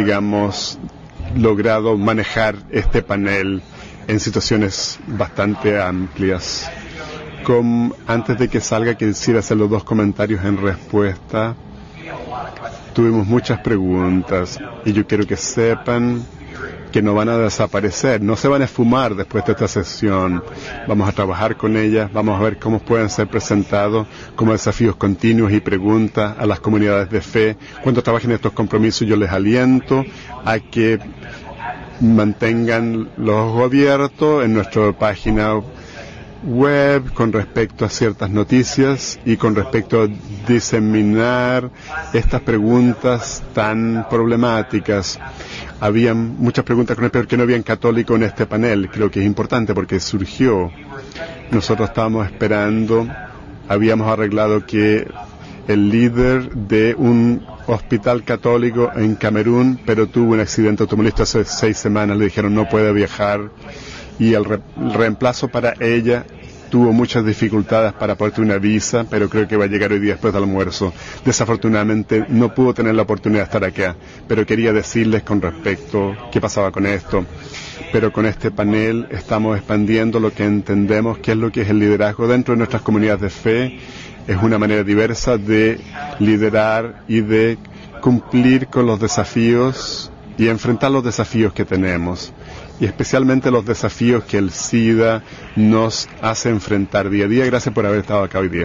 logrado manejar este panel en situaciones bastante amplias. Antes de que salga, quisiera hacer los 2 comentarios en respuesta. Tuvimos muchas preguntas y yo quiero que sepan que no van a desaparecer, no se van a esfumar después de esta sesión. Vamos a trabajar con ellas, vamos a ver cómo pueden ser presentados como desafíos continuos y preguntas a las comunidades de fe. Cuando trabajen estos compromisos, yo les aliento a que mantengan los ojos abiertos en nuestra página web con respecto a ciertas noticias y con respecto a diseminar estas preguntas tan problemáticas. Habían muchas preguntas con respecto a que no habían católicos en este panel. Creo que es importante porque surgió. Nosotros estábamos esperando, habíamos arreglado que el líder de un hospital católico en Camerún, pero tuvo un accidente automovilístico hace 6 semanas, le dijeron no puede viajar, y el reemplazo para ella tuvo muchas dificultades para poder tener una visa, pero creo que va a llegar hoy día después del almuerzo. Desafortunadamente no pudo tener la oportunidad de estar acá, pero quería decirles con respecto qué pasaba con esto. Pero con este panel estamos expandiendo lo que entendemos que es lo que es el liderazgo dentro de nuestras comunidades de fe. Es una manera diversa de liderar y de cumplir con los desafíos y enfrentar los desafíos que tenemos, y especialmente los desafíos que el SIDA nos hace enfrentar día a día. Gracias por haber estado acá hoy día.